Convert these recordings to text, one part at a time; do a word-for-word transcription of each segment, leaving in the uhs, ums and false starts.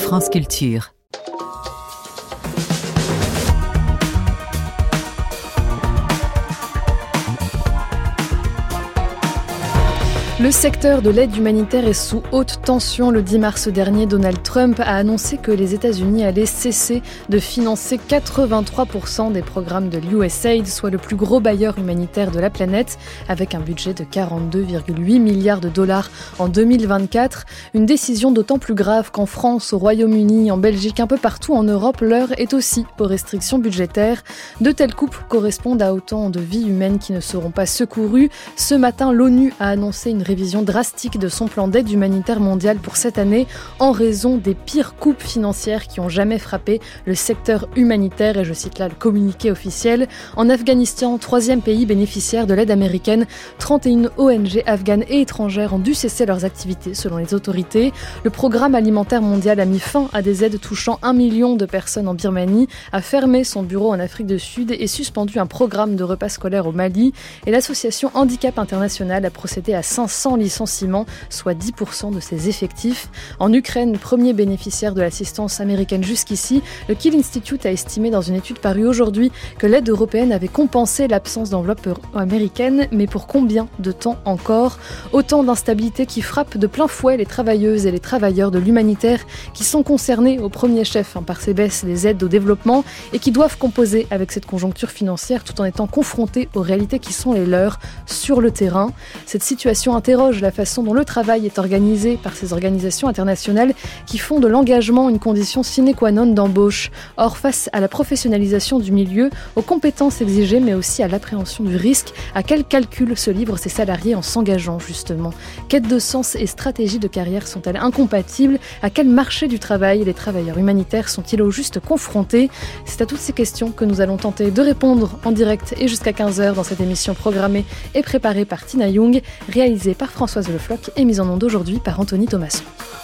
France Culture. Le secteur de l'aide humanitaire est sous haute tension. Le dix mars dernier, Donald Trump a annoncé que les États-Unis allaient cesser de financer quatre-vingt-trois pour cent des programmes de l'U S A I D, soit le plus gros bailleur humanitaire de la planète, avec un budget de quarante-deux virgule huit milliards de dollars en deux mille vingt-quatre. Une décision d'autant plus grave qu'en France, au Royaume-Uni, en Belgique, un peu partout en Europe, l'heure est aussi aux restrictions budgétaires. De telles coupes correspondent à autant de vies humaines qui ne seront pas secourues. Ce matin, l'ONU a annoncé une révision drastique de son plan d'aide humanitaire mondial pour cette année en raison des pires coupes financières qui ont jamais frappé le secteur humanitaire. Et je cite là le communiqué officiel. En Afghanistan, troisième pays bénéficiaire de l'aide américaine, trente et une O N G afghanes et étrangères ont dû cesser leurs activités selon les autorités. Le programme alimentaire mondial a mis fin à des aides touchant un million de personnes en Birmanie, a fermé son bureau en Afrique du Sud et suspendu un programme de repas scolaires au Mali. Et l'association Handicap International a procédé à cinq cents licenciements, soit dix pour cent de ses effectifs. En Ukraine, premier bénéficiaire de l'assistance américaine jusqu'ici, le Kiel Institute a estimé dans une étude parue aujourd'hui que l'aide européenne avait compensé l'absence d'enveloppe américaine, mais pour combien de temps encore ? Autant d'instabilité qui frappent de plein fouet les travailleuses et les travailleurs de l'humanitaire qui sont concernés au premier chef hein, par ces baisses des aides au développement et qui doivent composer avec cette conjoncture financière tout en étant confrontés aux réalités qui sont les leurs sur le terrain. Cette situation interroge la façon dont le travail est organisé par ces organisations internationales qui font de l'engagement une condition sine qua non d'embauche. Or, face à la professionnalisation du milieu, aux compétences exigées, mais aussi à l'appréhension du risque, à quel calcul se livrent ces salariés en s'engageant justement ? Quête de sens et stratégie de carrière sont-elles incompatibles ? À quel marché du travail les travailleurs humanitaires sont-ils au juste confrontés ? C'est à toutes ces questions que nous allons tenter de répondre en direct et jusqu'à quinze heures dans cette émission programmée et préparée par Tina Young, réalisée par Françoise Le Floch et mise en onde aujourd'hui par Anthony Thomasson.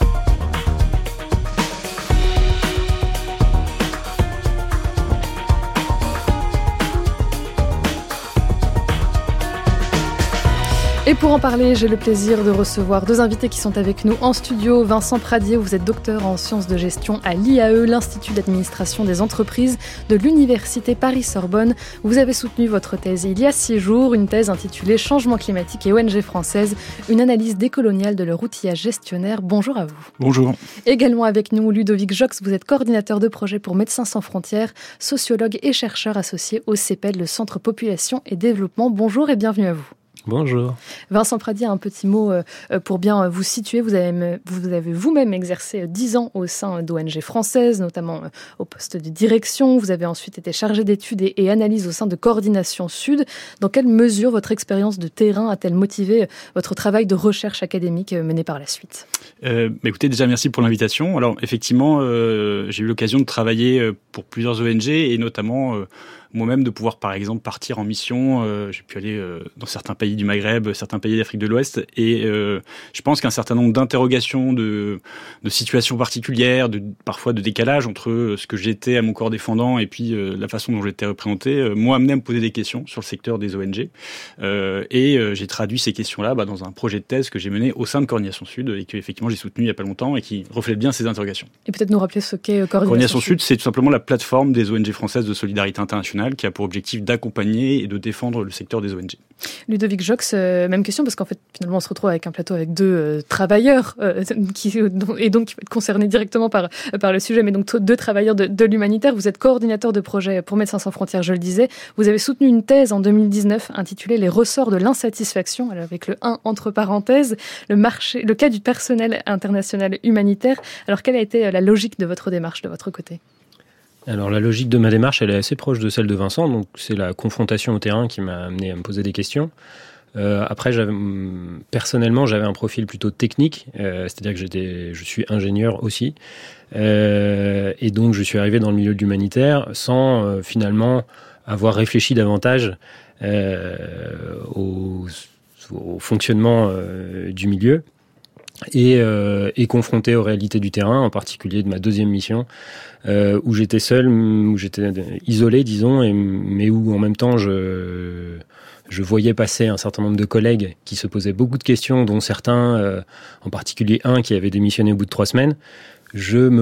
Et pour en parler, j'ai le plaisir de recevoir deux invités qui sont avec nous en studio. Vincent Pradier, vous êtes docteur en sciences de gestion à l'I A E, l'Institut d'administration des entreprises de l'Université Paris-Sorbonne. Vous avez soutenu votre thèse il y a six jours, une thèse intitulée « Changement climatique et O N G française, une analyse décoloniale de leur outillage gestionnaire ». Bonjour à vous. Bonjour. Également avec nous, Ludovic Jox, vous êtes coordinateur de projet pour Médecins sans frontières, sociologue et chercheur associé au C E P E D, le Centre Population et Développement. Bonjour et bienvenue à vous. Bonjour. Vincent Pradier, un petit mot pour bien vous situer. Vous avez, vous avez vous-même exercé dix ans au sein d'O N G françaises, notamment au poste de direction. Vous avez ensuite été chargé d'études et, et analyse au sein de Coordination Sud. Dans quelle mesure votre expérience de terrain a-t-elle motivé votre travail de recherche académique mené par la suite ? euh, bah Écoutez, déjà merci pour l'invitation. Alors effectivement, euh, j'ai eu l'occasion de travailler pour plusieurs O N G et notamment... Euh, moi-même de pouvoir par exemple partir en mission. Euh, j'ai pu aller euh, dans certains pays du Maghreb, certains pays d'Afrique de l'Ouest, et euh, je pense qu'un certain nombre d'interrogations, de, de situations particulières, de, parfois de décalage entre ce que j'étais à mon corps défendant et puis euh, la façon dont j'étais représenté, euh, m'ont amené à me poser des questions sur le secteur des O N G. Euh, et euh, j'ai traduit ces questions-là bah, dans un projet de thèse que j'ai mené au sein de Coordination Sud et que effectivement j'ai soutenu il n'y a pas longtemps et qui reflète bien ces interrogations. Et peut-être nous rappeler ce qu'est Coordination, Coordination Sud. Sud, c'est tout simplement la plateforme des O N G françaises de solidarité internationale qui a pour objectif d'accompagner et de défendre le secteur des O N G. Ludovic Jox, euh, même question, parce qu'en fait, finalement, on se retrouve avec un plateau avec deux euh, travailleurs, euh, qui, et donc qui peut être concernés directement par, par le sujet, mais donc deux travailleurs de, de l'humanitaire. Vous êtes coordinateur de projet pour Médecins sans frontières, je le disais. Vous avez soutenu une thèse en deux mille dix-neuf intitulée « Les ressorts de l'insatisfaction », alors avec le un entre parenthèses, le, marché, le cas du personnel international humanitaire. Alors, quelle a été la logique de votre démarche de votre côté ? Alors la logique de ma démarche, elle est assez proche de celle de Vincent, donc c'est la confrontation au terrain qui m'a amené à me poser des questions. Euh, après, j'avais, personnellement, j'avais un profil plutôt technique, euh, c'est-à-dire que j'étais, je suis ingénieur aussi, euh, et donc je suis arrivé dans le milieu de l'humanitaire sans euh, finalement avoir réfléchi davantage euh, au, au fonctionnement euh, du milieu. Et, euh, et confronté aux réalités du terrain, en particulier de ma deuxième mission, euh, où j'étais seul, où j'étais isolé, disons, et, mais où en même temps je, je voyais passer un certain nombre de collègues qui se posaient beaucoup de questions, dont certains, euh, en particulier un qui avait démissionné au bout de trois semaines. Je me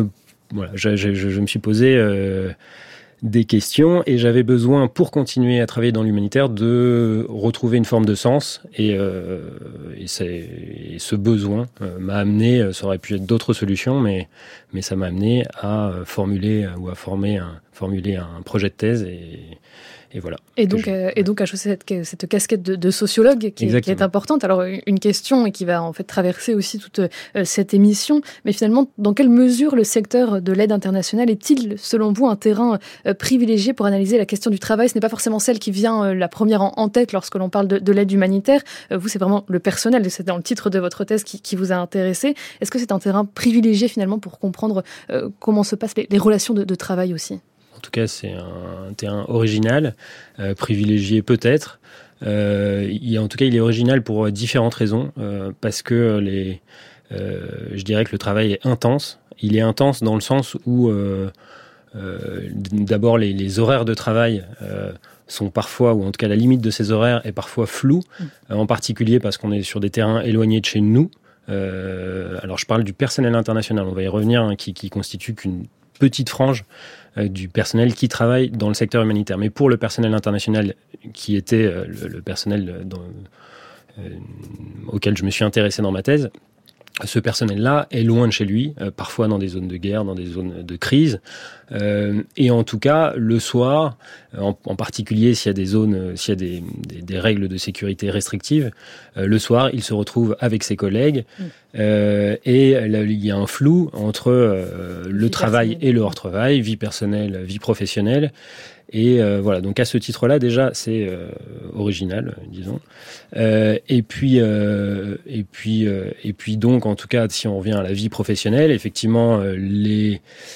voilà, je, je, je me suis posé euh, des questions et j'avais besoin, pour continuer à travailler dans l'humanitaire, de retrouver une forme de sens. Et, euh, et, et ce besoin euh, m'a amené, ça aurait pu être d'autres solutions, mais, mais ça m'a amené à formuler ou à former un, formuler un projet de thèse. Et, Et voilà. Et donc, je... euh, et donc à chausser cette, cette casquette de, de sociologue qui est, qui est importante. Alors, une question et qui va en fait traverser aussi toute euh, cette émission. Mais finalement, dans quelle mesure le secteur de l'aide internationale est-il, selon vous, un terrain euh, privilégié pour analyser la question du travail ? Ce n'est pas forcément celle qui vient euh, la première en, en tête lorsque l'on parle de, de l'aide humanitaire. Euh, vous, c'est vraiment le personnel. C'est dans le titre de votre thèse qui, qui vous a intéressé. Est-ce que c'est un terrain privilégié finalement pour comprendre euh, comment se passent les, les relations de, de travail aussi ? En tout cas, c'est un terrain original, euh, privilégié peut-être. Euh, il, en tout cas, il est original pour différentes raisons. Euh, parce que les, euh, je dirais que le travail est intense. Il est intense dans le sens où, euh, euh, d'abord, les, les horaires de travail euh, sont parfois, ou en tout cas la limite de ces horaires est parfois floue. Mmh. En particulier parce qu'on est sur des terrains éloignés de chez nous. Euh, alors, je parle du personnel international. On va y revenir, hein, qui, qui constitue qu'une petite frange euh, du personnel qui travaille dans le secteur humanitaire. Mais pour le personnel international, qui était euh, le, le personnel dans, euh, auquel je me suis intéressé dans ma thèse, ce personnel-là est loin de chez lui, euh, parfois dans des zones de guerre, dans des zones de crise. Euh, et en tout cas, le soir, en, en particulier s'il y a des zones, euh, s'il y a des, des, des règles de sécurité restrictives, euh, le soir, il se retrouve avec ses collègues. Mmh. Euh, et là, il y a un flou entre euh, le travail et le hors-travail, vie personnelle, vie professionnelle. Et euh, voilà, donc à ce titre-là, déjà, c'est euh, original, disons. Euh, et puis, euh, et puis, euh, et puis donc, en tout cas, si on revient à la vie professionnelle, effectivement, euh, les,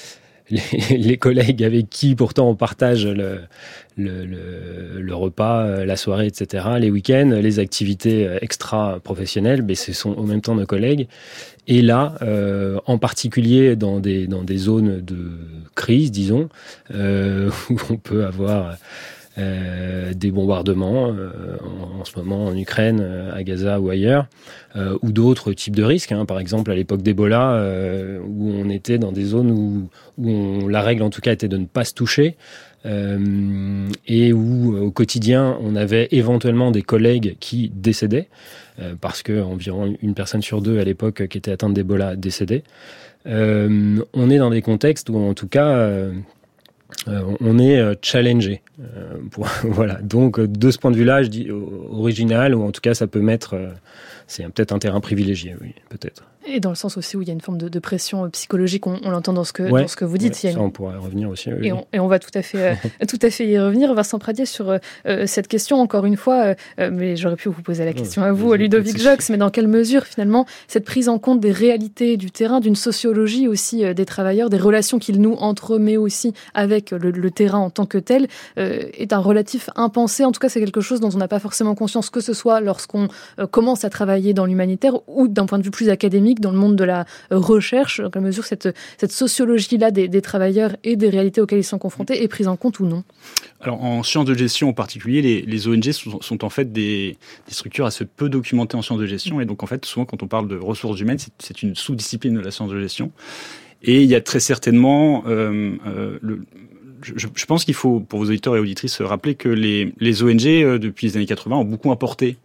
les les collègues avec qui, pourtant, on partage le le, le, le repas, la soirée, et cetera, les week-ends, les activités extra-professionnelles, mais ce sont en même temps nos collègues. Et là, euh, en particulier dans des dans des zones de crise, disons, euh, où on peut avoir euh, des bombardements, euh, en, en ce moment en Ukraine, à Gaza ou ailleurs, euh, ou d'autres types de risques. Hein. Par exemple, à l'époque d'Ebola, euh, où on était dans des zones où, où on, la règle en tout cas était de ne pas se toucher. Euh, et où au quotidien on avait éventuellement des collègues qui décédaient euh, parce que environ une personne sur deux à l'époque qui était atteinte d'Ebola décédait. Euh, on est dans des contextes où en tout cas euh, euh, on est challengé. Euh, pour, voilà. Donc de ce point de vue-là, je dis original, ou en tout cas ça peut mettre, euh, c'est peut-être un terrain privilégié, oui, peut-être. Et dans le sens aussi où il y a une forme de, de pression psychologique, on, on l'entend dans ce que, ouais, dans ce que vous dites. Ouais, il y a ça, une... on pourrait revenir aussi. Oui, et, on, et on va tout à fait, euh, tout à fait y revenir. Vincent Pradier, sur euh, cette question, encore une fois, euh, mais j'aurais pu vous poser la question ouais, à vous, Ludovic Jox, mais dans quelle mesure, finalement, cette prise en compte des réalités du terrain, d'une sociologie aussi euh, des travailleurs, des relations qu'ils nouent entre eux, mais aussi avec le, le terrain en tant que tel, euh, est un relatif impensé. En tout cas, c'est quelque chose dont on n'a pas forcément conscience, que ce soit lorsqu'on euh, commence à travailler dans l'humanitaire ou d'un point de vue plus académique, dans le monde de la recherche, dans quelle mesure cette, cette sociologie-là des, des travailleurs et des réalités auxquelles ils sont confrontés est prise en compte ou non ? Alors, en sciences de gestion en particulier, les, les O N G sont, sont en fait des, des structures assez peu documentées en sciences de gestion. Et donc, en fait, souvent, quand on parle de ressources humaines, c'est, c'est une sous-discipline de la science de gestion. Et il y a très certainement... Euh, euh, le, Je, je pense qu'il faut, pour vos auditeurs et auditrices, rappeler que les, les O N G, euh, depuis les années quatre-vingts, ont beaucoup importé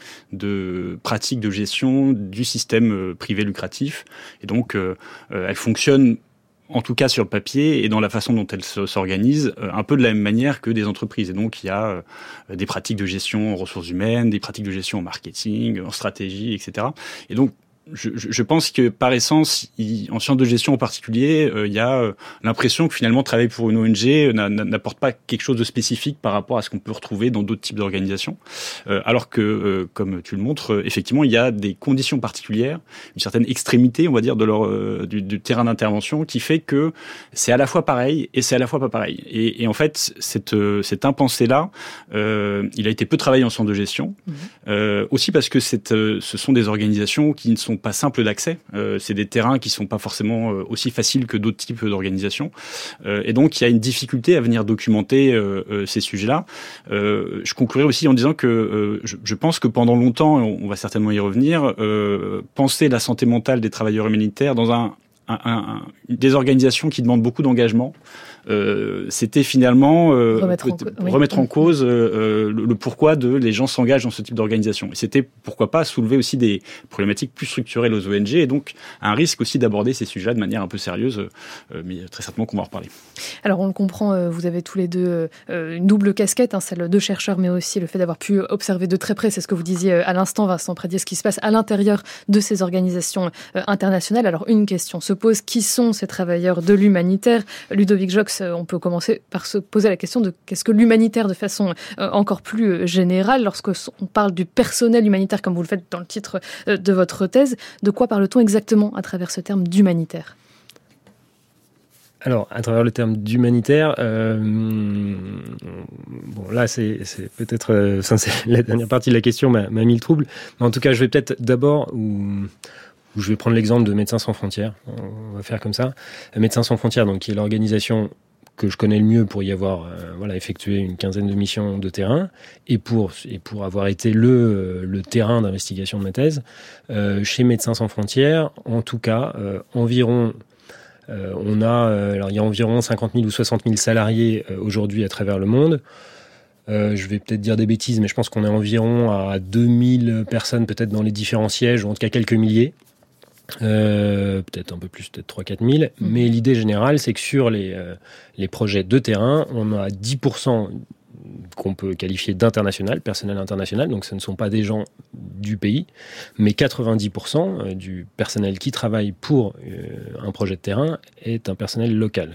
de pratiques de gestion du système euh, privé lucratif. Et donc, euh, euh, elles fonctionnent, en tout cas sur le papier, et dans la façon dont elles s'organisent, euh, un peu de la même manière que des entreprises. Et donc, il y a euh, des pratiques de gestion en ressources humaines, des pratiques de gestion en marketing, en stratégie, et cetera. Et donc, Je, je pense que par essence, il, en sciences de gestion en particulier, euh, il y a euh, l'impression que finalement travailler pour une O N G n'a, n'apporte pas quelque chose de spécifique par rapport à ce qu'on peut retrouver dans d'autres types d'organisations. Euh, alors que, euh, comme tu le montres, euh, effectivement, il y a des conditions particulières, une certaine extrémité, on va dire, de leur euh, du, du terrain d'intervention, qui fait que c'est à la fois pareil et c'est à la fois pas pareil. Et, et en fait, cette euh, cet impensé-là, euh, il a été peu travaillé en sciences de gestion, mmh. euh, aussi parce que c'est, euh, ce sont des organisations qui ne sont pas simples d'accès. Euh, c'est des terrains qui sont pas forcément euh, aussi faciles que d'autres types d'organisations. Euh, et donc, il y a une difficulté à venir documenter euh, euh, ces sujets-là. Euh, je conclurai aussi en disant que euh, je, je pense que pendant longtemps, on va certainement y revenir, euh, penser la santé mentale des travailleurs humanitaires dans un un, un, des organisations qui demandent beaucoup d'engagement, euh, c'était finalement euh, remettre, en, oui. remettre en cause euh, le, le pourquoi de les gens s'engagent dans ce type d'organisation. Et c'était, pourquoi pas, soulever aussi des problématiques plus structurelles aux O N G, et donc un risque aussi d'aborder ces sujets-là de manière un peu sérieuse, euh, mais très certainement qu'on va en reparler. Alors on le comprend, euh, vous avez tous les deux euh, une double casquette, hein, celle de chercheur, mais aussi le fait d'avoir pu observer de très près, c'est ce que vous disiez à l'instant, Vincent Pradier, ce qui se passe à l'intérieur de ces organisations euh, internationales. Alors une question se pose, qui sont ces travailleurs de l'humanitaire ? Ludovic Jox, on peut commencer par se poser la question de qu'est-ce que l'humanitaire de façon euh, encore plus générale, lorsqu'on parle du personnel humanitaire, comme vous le faites dans le titre euh, de votre thèse, de quoi parle-t-on exactement à travers ce terme d'humanitaire ? Alors, à travers le terme d'humanitaire, euh, bon, là, c'est, c'est peut-être, euh, ça, c'est la dernière partie de la question m'a, m'a mis le trouble. Mais en tout cas, je vais peut-être d'abord, où, où je vais prendre l'exemple de Médecins sans frontières. On va faire comme ça. Médecins sans frontières, donc, qui est l'organisation que je connais le mieux pour y avoir euh, voilà, effectué une quinzaine de missions de terrain et pour, et pour avoir été le, le terrain d'investigation de ma thèse. Euh, chez Médecins sans frontières, en tout cas, euh, environ Euh, on a, euh, alors il y a environ cinquante mille ou soixante mille salariés euh, aujourd'hui à travers le monde. Euh, je vais peut-être dire des bêtises, mais je pense qu'on est environ à deux mille personnes peut-être dans les différents sièges, ou en tout cas quelques milliers. Euh, peut-être un peu plus, peut-être trois à quatre mille. Mmh. Mais l'idée générale, c'est que sur les, euh, les projets de terrain, on a dix pour cent qu'on peut qualifier d'international, personnel international, donc ce ne sont pas des gens du pays, mais quatre-vingt-dix pour cent du personnel qui travaille pour euh, un projet de terrain est un personnel local.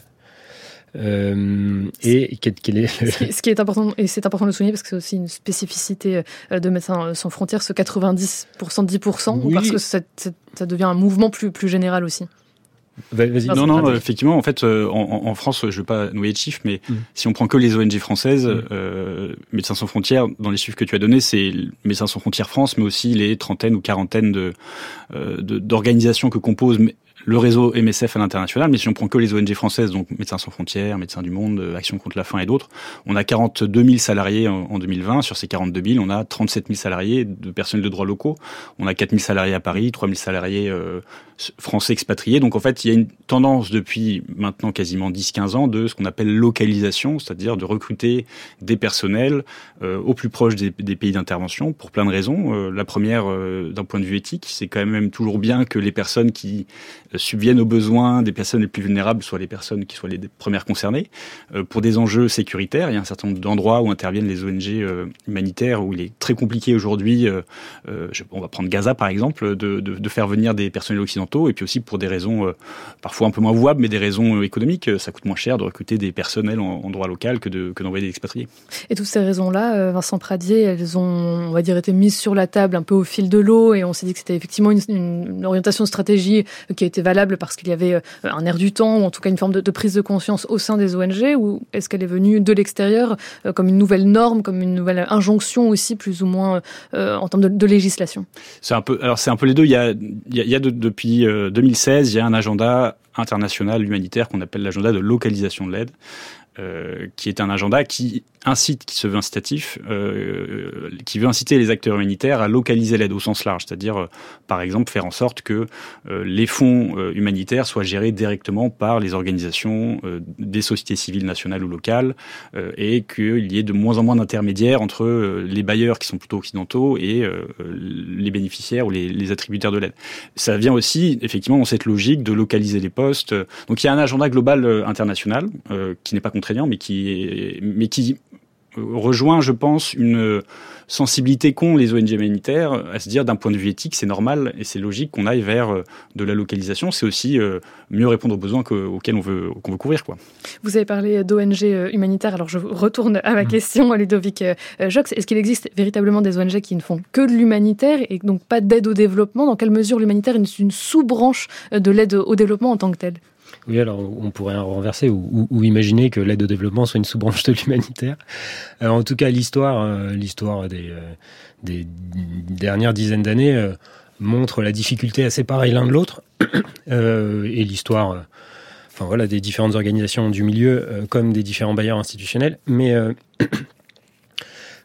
Euh, et quel est ce, qui, ce qui est important, et c'est important de le souligner parce que c'est aussi une spécificité de Médecins sans frontières, ce quatre-vingt-dix pour cent, dix pour cent, oui. Parce que ça, ça devient un mouvement plus, plus général aussi. Vas-y. Non, non, effectivement, en fait, euh, en, en France, je ne veux pas noyer de chiffres, mais mmh. si on prend que les O N G françaises, mmh. euh, Médecins sans frontières, dans les chiffres que tu as donnés, c'est Médecins sans frontières France, mais aussi les trentaines ou quarantaines de, euh, de, d'organisations que composent le réseau M S F à l'international. Mais si on prend que les O N G françaises, donc Médecins sans frontières, Médecins du Monde, Action contre la faim et d'autres, on a quarante-deux mille salariés en, en deux mille vingt. Sur ces quarante-deux mille, on a trente-sept mille salariés de personnels de droit locaux. On a quatre mille salariés à Paris, trois mille salariés euh, français expatriés. Donc en fait, il y a une tendance depuis maintenant quasiment dix à quinze ans de ce qu'on appelle localisation, c'est-à-dire de recruter des personnels euh, au plus proche des, des pays d'intervention pour plein de raisons. Euh, la première, euh, d'un point de vue éthique, c'est quand même toujours bien que les personnes qui euh, subviennent aux besoins des personnes les plus vulnérables soient les personnes qui soient les premières concernées. Euh, pour des enjeux sécuritaires, il y a un certain nombre d'endroits où interviennent les O N G euh, humanitaires où il est très compliqué aujourd'hui, euh, euh, je, on va prendre Gaza par exemple, de, de, de faire venir des personnels occidentaux, et puis aussi pour des raisons euh, parfois un peu moins vouables, mais des raisons économiques. Ça coûte moins cher de recruter des personnels en, en droit local que, de, que d'envoyer des expatriés. Et toutes ces raisons-là, Vincent Pradier, elles ont, on va dire, été mises sur la table un peu au fil de l'eau, et on s'est dit que c'était effectivement une, une orientation de stratégie qui a été valable parce qu'il y avait un air du temps, ou en tout cas une forme de, de prise de conscience au sein des O N G, ou est-ce qu'elle est venue de l'extérieur euh, comme une nouvelle norme, comme une nouvelle injonction aussi, plus ou moins euh, en termes de, de législation? C'est un peu, alors c'est un peu les deux. Il y a, il y a, il y a de, depuis euh, deux mille seize, il y a un agenda international humanitaire qu'on appelle l'agenda de localisation de l'aide, euh, qui est un agenda qui incite, qui se veut incitatif, euh, qui veut inciter les acteurs humanitaires à localiser l'aide au sens large, c'est-à-dire, euh, par exemple, faire en sorte que euh, les fonds euh, humanitaires soient gérés directement par les organisations euh, des sociétés civiles nationales ou locales, euh, et qu'il y ait de moins en moins d'intermédiaires entre euh, les bailleurs qui sont plutôt occidentaux et euh, les bénéficiaires ou les, les attributaires de l'aide. Ça vient aussi, effectivement, dans cette logique de localiser les postes. Donc, il y a un agenda global euh, international euh, qui n'est pas contraignant, mais qui, est, mais qui rejoint, je pense, une sensibilité qu'ont les O N G humanitaires à se dire d'un point de vue éthique, c'est normal et c'est logique qu'on aille vers de la localisation. C'est aussi mieux répondre aux besoins que, auxquels on veut, qu'on veut couvrir, quoi. Vous avez parlé d'O N G humanitaires, alors je retourne à ma mmh. question, Ludovic Jox. Est-ce qu'il existe véritablement des O N G qui ne font que de l'humanitaire et donc pas d'aide au développement? Dans quelle mesure l'humanitaire est une sous-branche de l'aide au développement en tant que telle? Oui, alors on pourrait renverser ou, ou, ou imaginer que l'aide au développement soit une sous-branche de l'humanitaire. Euh, en tout cas, l'histoire, euh, l'histoire des, euh, des dernières dizaines d'années euh, montre la difficulté à séparer l'un de l'autre. euh, et l'histoire, euh, enfin voilà, des différentes organisations du milieu euh, comme des différents bailleurs institutionnels. Mais euh,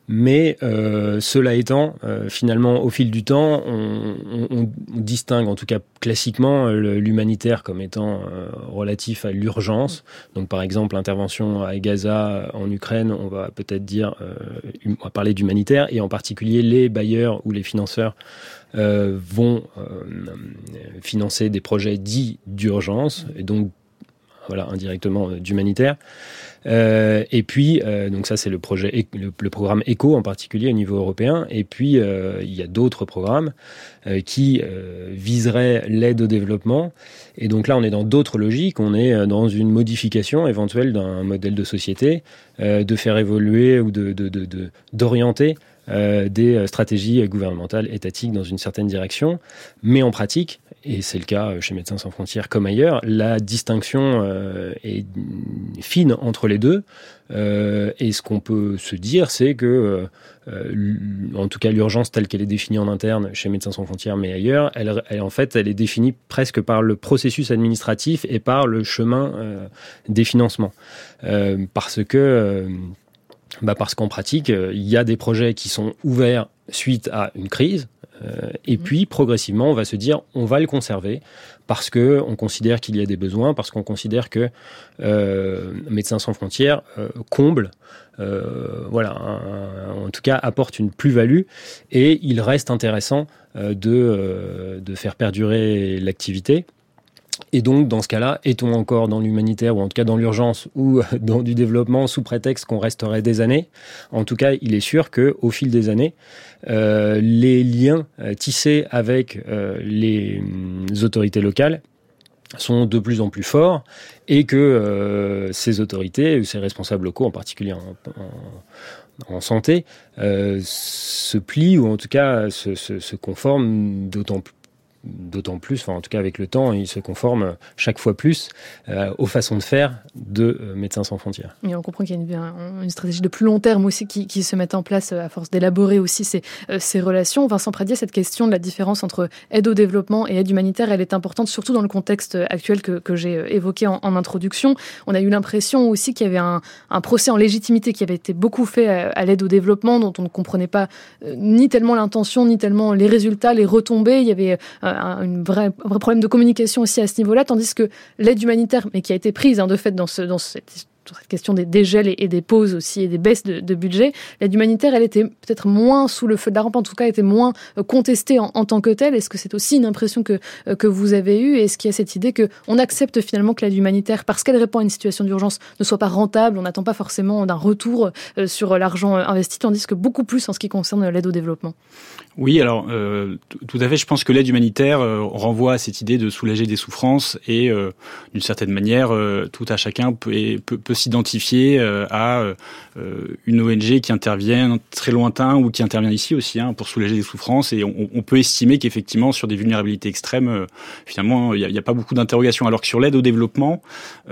Mais euh, cela étant, euh, finalement, au fil du temps, on, on, on distingue, en tout cas classiquement, le, l'humanitaire comme étant euh, relatif à l'urgence. Donc, par exemple, l'intervention à Gaza, en Ukraine, on va peut-être dire, euh, on va parler d'humanitaire, et en particulier les bailleurs ou les financeurs euh, vont euh, financer des projets dits d'urgence, et donc, voilà, indirectement euh, d'humanitaire. Euh, et puis, euh, donc ça c'est le projet, le, le programme ECHO en particulier au niveau européen. Et puis euh, il y a d'autres programmes euh, qui euh, viseraient l'aide au développement. Et donc là, on est dans d'autres logiques. On est dans une modification éventuelle d'un modèle de société, euh, de faire évoluer ou de, de, de, de d'orienter euh, des stratégies gouvernementales, étatiques dans une certaine direction. Mais en pratique, et c'est le cas chez Médecins Sans Frontières comme ailleurs, la distinction euh, est fine entre les deux. Euh, et ce qu'on peut se dire, c'est que, euh, en tout cas, l'urgence telle qu'elle est définie en interne chez Médecins Sans Frontières, mais ailleurs, elle, elle, en fait, elle est définie presque par le processus administratif et par le chemin euh, des financements. Euh, parce que... Euh, Bah parce qu'en pratique, euh, il y a des projets qui sont ouverts suite à une crise, euh, et mmh. puis progressivement, on va se dire, on va le conserver parce que on considère qu'il y a des besoins, parce qu'on considère que euh, Médecins Sans Frontières euh, comble, euh, voilà, un, un, en tout cas apporte une plus-value, et il reste intéressant euh, de euh, de faire perdurer l'activité. Et donc, dans ce cas-là, est-on encore dans l'humanitaire, ou en tout cas dans l'urgence, ou dans du développement, sous prétexte qu'on resterait des années ? En tout cas, il est sûr qu'au fil des années, euh, les liens euh, tissés avec euh, les, les autorités locales sont de plus en plus forts, et que euh, ces autorités, ces responsables locaux, en particulier en, en, en santé, euh, se plient, ou en tout cas se, se, se conforment d'autant plus D'autant plus, enfin en tout cas avec le temps, ils se conforment chaque fois plus euh, aux façons de faire de euh, Médecins Sans Frontières. Et on comprend qu'il y a une, une stratégie de plus long terme aussi qui, qui se met en place à force d'élaborer aussi ces, euh, ces relations. Vincent Pradier, cette question de la différence entre aide au développement et aide humanitaire, elle est importante, surtout dans le contexte actuel que, que j'ai évoqué en, en introduction. On a eu l'impression aussi qu'il y avait un, un procès en légitimité qui avait été beaucoup fait à, à l'aide au développement, dont on ne comprenait pas euh, ni tellement l'intention, ni tellement les résultats, les retombées. Il y avait euh, un, une vraie, un vrai problème de communication aussi à ce niveau-là, tandis que l'aide humanitaire, mais qui a été prise hein, de fait dans, ce, dans cette, cette question des dégels et, et des pauses aussi, et des baisses de, de budget, l'aide humanitaire, elle était peut-être moins sous le feu de la rampe, en tout cas, était moins contestée en, en tant que telle. Est-ce que c'est aussi une impression que, que vous avez eue? Est-ce qu'il y a cette idée qu'on accepte finalement que l'aide humanitaire, parce qu'elle répond à une situation d'urgence, ne soit pas rentable? On n'attend pas forcément d'un retour sur l'argent investi, tandis que beaucoup plus en ce qui concerne l'aide au développement. Oui, alors euh, tout à fait. Je pense que l'aide humanitaire euh, renvoie à cette idée de soulager des souffrances, et euh, d'une certaine manière, euh, tout à chacun peut, peut, peut s'identifier euh, à euh, une O N G qui intervient très lointain ou qui intervient ici aussi hein, pour soulager des souffrances. Et on, on peut estimer qu'effectivement, sur des vulnérabilités extrêmes, euh, finalement, il n'y a, a pas beaucoup d'interrogations. Alors que sur l'aide au développement,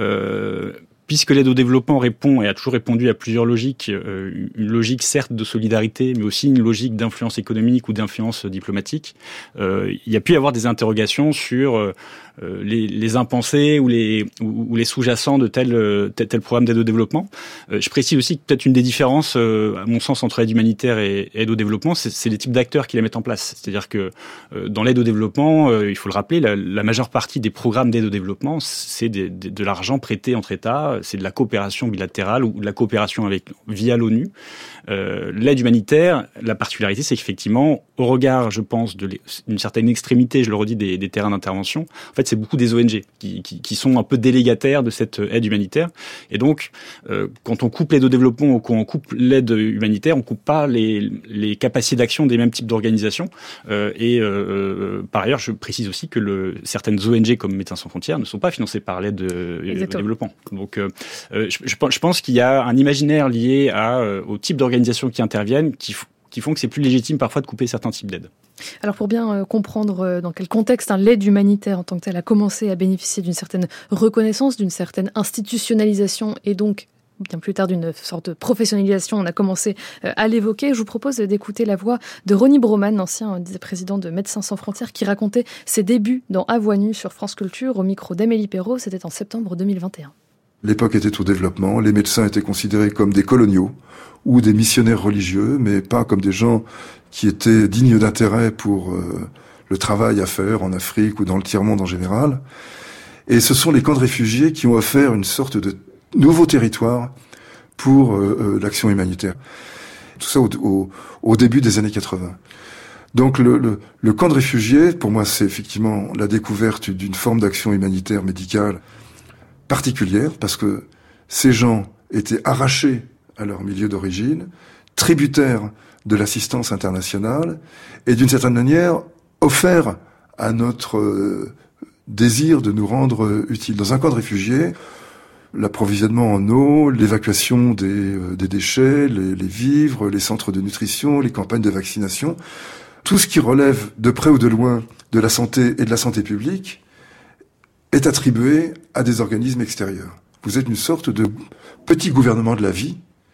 euh, puisque l'aide au développement répond et a toujours répondu à plusieurs logiques, euh, une logique certes de solidarité, mais aussi une logique d'influence économique ou d'influence diplomatique, euh, il y a pu y avoir des interrogations sur euh, les, les impensés ou les, ou, ou les sous-jacents de tel, tel, tel programme d'aide au développement. Euh, je précise aussi que peut-être une des différences, euh, à mon sens, entre aide humanitaire et aide au développement, c'est, c'est les types d'acteurs qui la mettent en place. C'est-à-dire que euh, dans l'aide au développement, euh, il faut le rappeler, la, la majeure partie des programmes d'aide au développement, c'est des, des, de l'argent prêté entre États, c'est de la coopération bilatérale ou de la coopération avec via l'ONU. Euh, l'aide humanitaire, la particularité, c'est qu'effectivement, au regard, je pense, d'une certaine extrémité, je le redis, des, des terrains d'intervention, en fait, c'est beaucoup des O N G qui, qui, qui sont un peu délégataires de cette aide humanitaire. Et donc, euh, quand on coupe l'aide au développement ou quand on coupe l'aide humanitaire, on coupe pas les, les capacités d'action des mêmes types d'organisations. Euh, et euh, par ailleurs, je précise aussi que le, certaines O N G comme Médecins Sans Frontières ne sont pas financées par l'aide au développement. Donc, euh, je, je pense qu'il y a un imaginaire lié à, au type d'organisations qui interviennent qui, qui font que c'est plus légitime parfois de couper certains types d'aides. Alors pour bien euh, comprendre euh, dans quel contexte hein, l'aide humanitaire en tant que telle a commencé à bénéficier d'une certaine reconnaissance, d'une certaine institutionnalisation et donc bien plus tard d'une sorte de professionnalisation, on a commencé euh, à l'évoquer. Je vous propose d'écouter la voix de Ronnie Broman, ancien euh, président de Médecins Sans Frontières, qui racontait ses débuts dans À Voix Nue sur France Culture au micro d'Amélie Perrault. C'était en septembre deux mille vingt et un. L'époque était au développement, les médecins étaient considérés comme des coloniaux ou des missionnaires religieux, mais pas comme des gens qui étaient dignes d'intérêt pour euh, le travail à faire en Afrique ou dans le tiers-monde en général. Et ce sont les camps de réfugiés qui ont offert une sorte de nouveau territoire pour euh, euh, l'action humanitaire. Tout ça au, au, au début des années quatre-vingts. Donc le, le, le camp de réfugiés, pour moi, c'est effectivement la découverte d'une forme d'action humanitaire médicale particulière, parce que ces gens étaient arrachés à leur milieu d'origine, tributaires de l'assistance internationale, et d'une certaine manière offerts à notre euh, désir de nous rendre euh, utiles. Dans un camp de réfugiés, l'approvisionnement en eau, l'évacuation des, euh, des déchets, les, les vivres, les centres de nutrition, les campagnes de vaccination, tout ce qui relève de près ou de loin de la santé et de la santé publique est attribué à des organismes extérieurs. Vous êtes une sorte de petit gouvernement de la vie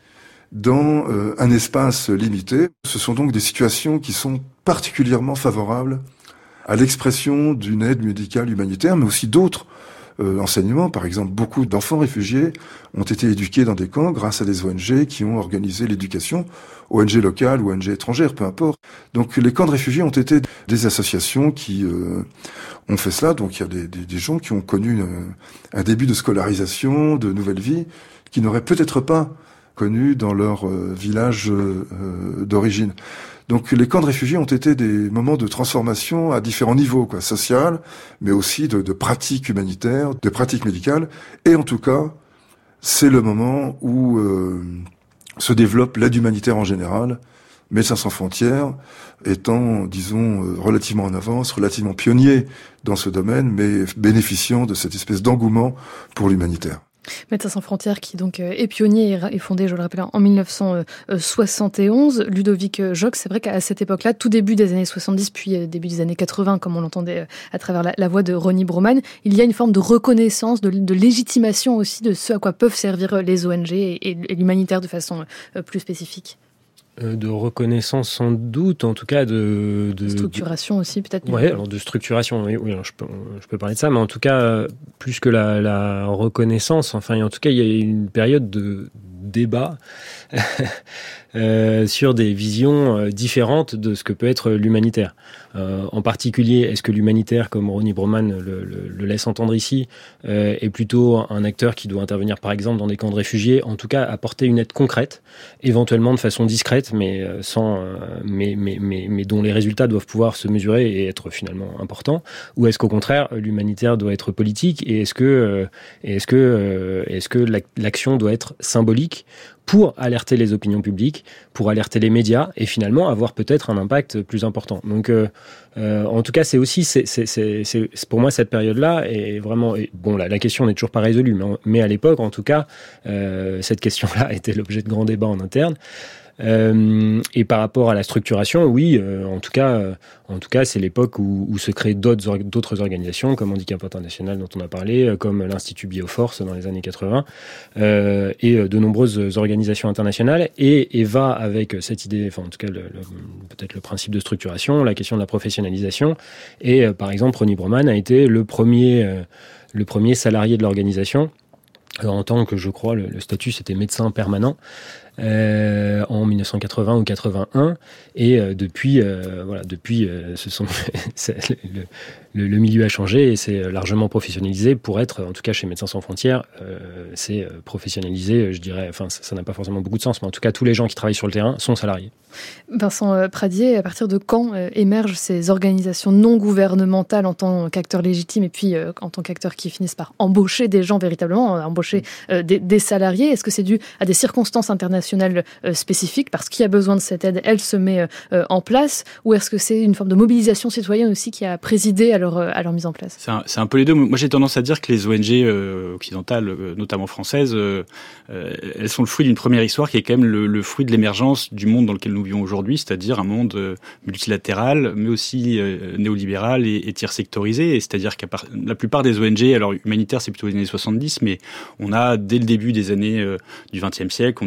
dans euh, un espace limité. Ce sont donc des situations qui sont particulièrement favorables à l'expression d'une aide médicale humanitaire, mais aussi d'autres euh, enseignements. Par exemple, beaucoup d'enfants réfugiés ont été éduqués dans des camps grâce à des O N G qui ont organisé l'éducation, O N G locales ou O N G étrangères, peu importe. Donc les camps de réfugiés ont été des associations qui euh, ont fait cela. Donc il y a des, des, des gens qui ont connu euh, un début de scolarisation, de nouvelle vie, qui n'auraient peut-être pas connu dans leur euh, village euh, d'origine. Donc les camps de réfugiés ont été des moments de transformation à différents niveaux, quoi, social, mais aussi de, de pratiques humanitaires, de pratiques médicales. Et en tout cas, c'est le moment où euh, se développe l'aide humanitaire en général, Médecins sans frontières étant, disons, euh, relativement en avance, relativement pionnier dans ce domaine, mais bénéficiant de cette espèce d'engouement pour l'humanitaire. Médecins sans frontières qui donc est pionnier et fondé, je le rappelle, en dix-neuf cent soixante et onze. Ludovic Jox, c'est vrai qu'à cette époque-là, tout début des années soixante-dix, puis début des années quatre-vingts, comme on l'entendait à travers la, la voix de Ronnie Broman, il y a une forme de reconnaissance, de, de légitimation aussi de ce à quoi peuvent servir les O N G et, et l'humanitaire de façon plus spécifique. De reconnaissance sans doute, en tout cas de... de structuration de... aussi peut-être. Oui, alors de structuration, oui, oui je, peux, je peux parler de ça, mais en tout cas, plus que la, la reconnaissance, enfin en tout cas il y a une période de débat euh, sur des visions euh, différentes de ce que peut être l'humanitaire. Euh, en particulier, est-ce que l'humanitaire, comme Ronnie Broman le, le, le laisse entendre ici, euh, est plutôt un acteur qui doit intervenir par exemple dans des camps de réfugiés, en tout cas apporter une aide concrète, éventuellement de façon discrète, mais, sans, euh, mais, mais, mais, mais dont les résultats doivent pouvoir se mesurer et être finalement importants, ou est-ce qu'au contraire, l'humanitaire doit être politique, et est-ce que, euh, est-ce que, euh, est-ce que l'action doit être symbolique pour alerter les opinions publiques, pour alerter les médias, et finalement avoir peut-être un impact plus important. Donc, euh, euh, en tout cas, c'est aussi, c'est, c'est, c'est, c'est, pour moi, cette période-là est vraiment... Et bon, la, la question n'est toujours pas résolue, mais, mais à l'époque, en tout cas, euh, cette question-là était l'objet de grands débats en interne. Euh, et par rapport à la structuration, oui, euh, en tout cas, euh, en tout cas, c'est l'époque où, où se créent d'autres, d'autres organisations, comme Handicap International dont on a parlé, euh, comme l'Institut Bioforce dans les années quatre-vingts, euh, et de nombreuses organisations internationales. Et, et va avec cette idée, enfin en tout cas, le, le, peut-être le principe de structuration, la question de la professionnalisation. Et euh, par exemple, Ronnie Broman a été le premier, euh, le premier salarié de l'organisation. Alors, en tant que, je crois, le, le statut c'était médecin permanent. Euh, en dix-neuf cent quatre-vingts ou quatre-vingt-un, et euh, depuis, euh, voilà, depuis, euh, ce sont le, le, le milieu a changé et c'est largement professionnalisé pour être, en tout cas chez Médecins sans frontières, euh, c'est professionnalisé, je dirais, enfin ça n'a pas forcément beaucoup de sens, mais en tout cas tous les gens qui travaillent sur le terrain sont salariés. Vincent Pradier, à partir de quand euh, émergent ces organisations non gouvernementales en tant qu'acteurs légitimes et puis euh, en tant qu'acteurs qui finissent par embaucher des gens véritablement, embaucher euh, des, des salariés? Est-ce que c'est dû à des circonstances internationales euh, spécifiques, parce qu'il y a besoin de cette aide, elle se met euh, en place, ou est-ce que c'est une forme de mobilisation citoyenne aussi qui a présidé à leur, à leur mise en place? C'est un, c'est un peu les deux. Moi j'ai tendance à dire que les O N G euh, occidentales, euh, notamment françaises, euh, euh, elles sont le fruit d'une première histoire qui est quand même le, le fruit de l'émergence du monde dans lequel nous vivons aujourd'hui, c'est-à-dire un monde euh, multilatéral, mais aussi euh, néolibéral et, et tiers sectorisé. Et c'est-à-dire qu'à part, la plupart des O N G, alors humanitaires c'est plutôt les années soixante-dix, mais on a dès le début des années euh, du vingtième siècle, on a une grande O N G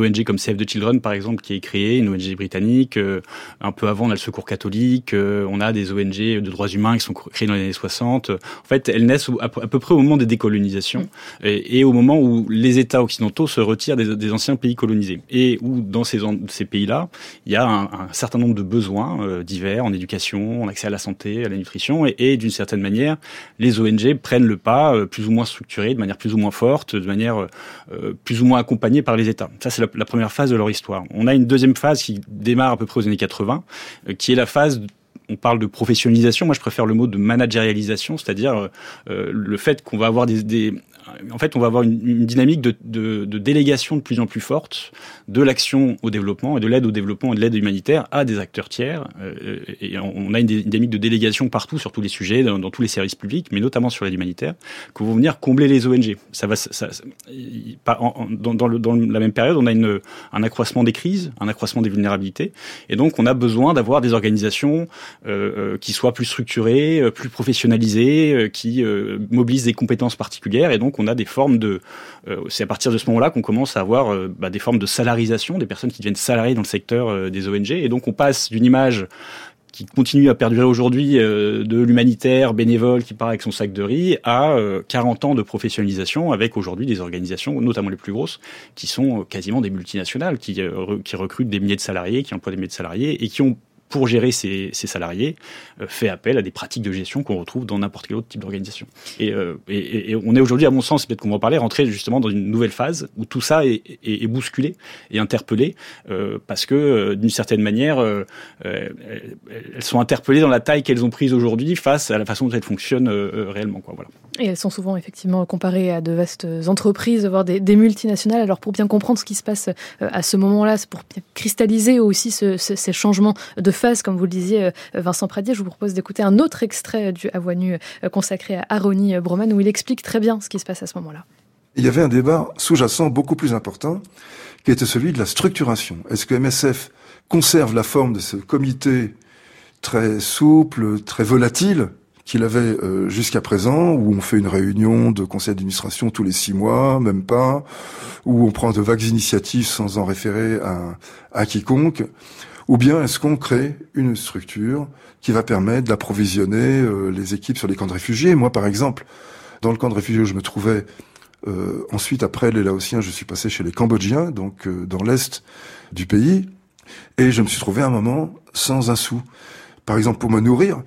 O N G comme Save the Children, par exemple, qui est créée, une O N G britannique. Euh, un peu avant, on a le Secours catholique. Euh, on a des O N G de droits humains qui sont créées dans les années soixante. En fait, elles naissent à peu près au moment des décolonisations mmh. et, et au moment où les États occidentaux se retirent des, des anciens pays colonisés. Et où, dans ces, ces pays-là, il y a un, un certain nombre de besoins euh, divers en éducation, en accès à la santé, à la nutrition. Et, et d'une certaine manière, les O N G prennent le pas, euh, plus ou moins structurés, de manière plus ou moins forte, de manière euh, plus ou moins accompagnée par les États. Ça, c'est la, la première phase de leur histoire. On a une deuxième phase qui démarre à peu près aux années quatre-vingts, euh, qui est la phase... On parle de professionnalisation, moi je préfère le mot de managérialisation, c'est-à-dire euh, le fait qu'on va avoir des, des en fait on va avoir une, une dynamique de, de, de délégation de plus en plus forte de l'action au développement et de l'aide au développement et de l'aide humanitaire à des acteurs tiers. Euh, et on a une dynamique de délégation partout sur tous les sujets, dans, dans tous les services publics, mais notamment sur l'aide humanitaire, que vont venir combler les O N G. Ça va, ça, ça, pas, en, dans, dans, le, dans la même période, on a une, un accroissement des crises, un accroissement des vulnérabilités, et donc on a besoin d'avoir des organisations Euh, qui soient plus structurés, euh, plus professionnalisés, euh, qui euh, mobilisent des compétences particulières. Et donc, on a des formes de... Euh, c'est à partir de ce moment-là qu'on commence à avoir euh, bah, des formes de salarisation, des personnes qui deviennent salariées dans le secteur euh, des O N G. Et donc, on passe d'une image qui continue à perdurer aujourd'hui euh, de l'humanitaire bénévole qui part avec son sac de riz à euh, quarante ans de professionnalisation avec aujourd'hui des organisations, notamment les plus grosses, qui sont quasiment des multinationales, qui, euh, qui recrutent des milliers de salariés, qui emploient des milliers de salariés et qui ont pour gérer ces, ces salariés, euh, fait appel à des pratiques de gestion qu'on retrouve dans n'importe quel autre type d'organisation. Et, euh, et, et on est aujourd'hui, à mon sens, peut-être qu'on va en parler, rentré justement dans une nouvelle phase où tout ça est, est, est bousculé et interpellé, euh, parce que euh, d'une certaine manière, euh, euh, elles sont interpellées dans la taille qu'elles ont prise aujourd'hui face à la façon dont elles fonctionnent euh, réellement, quoi. Voilà. Et elles sont souvent effectivement comparées à de vastes entreprises, voire des, des multinationales. Alors pour bien comprendre ce qui se passe à ce moment-là, c'est pour bien cristalliser aussi ce, ce, ces changements de phase, comme vous le disiez, Vincent Pradier, je vous propose d'écouter un autre extrait du À Voix nue consacré à Ronnie Broman, où il explique très bien ce qui se passe à ce moment-là. Il y avait un débat sous-jacent beaucoup plus important, qui était celui de la structuration. Est-ce que M S F conserve la forme de ce comité très souple, très volatile, qu'il avait euh, jusqu'à présent, où on fait une réunion de conseil d'administration tous les six mois, même pas, où on prend de vagues initiatives sans en référer à, à quiconque, ou bien est-ce qu'on crée une structure qui va permettre d'approvisionner euh, les équipes sur les camps de réfugiés. Moi, par exemple, dans le camp de réfugiés où je me trouvais, euh, ensuite, après les Laotiens, je suis passé chez les Cambodgiens, donc euh, dans l'est du pays, et je me suis trouvé à un moment sans un sou. Par exemple, pour me nourrir,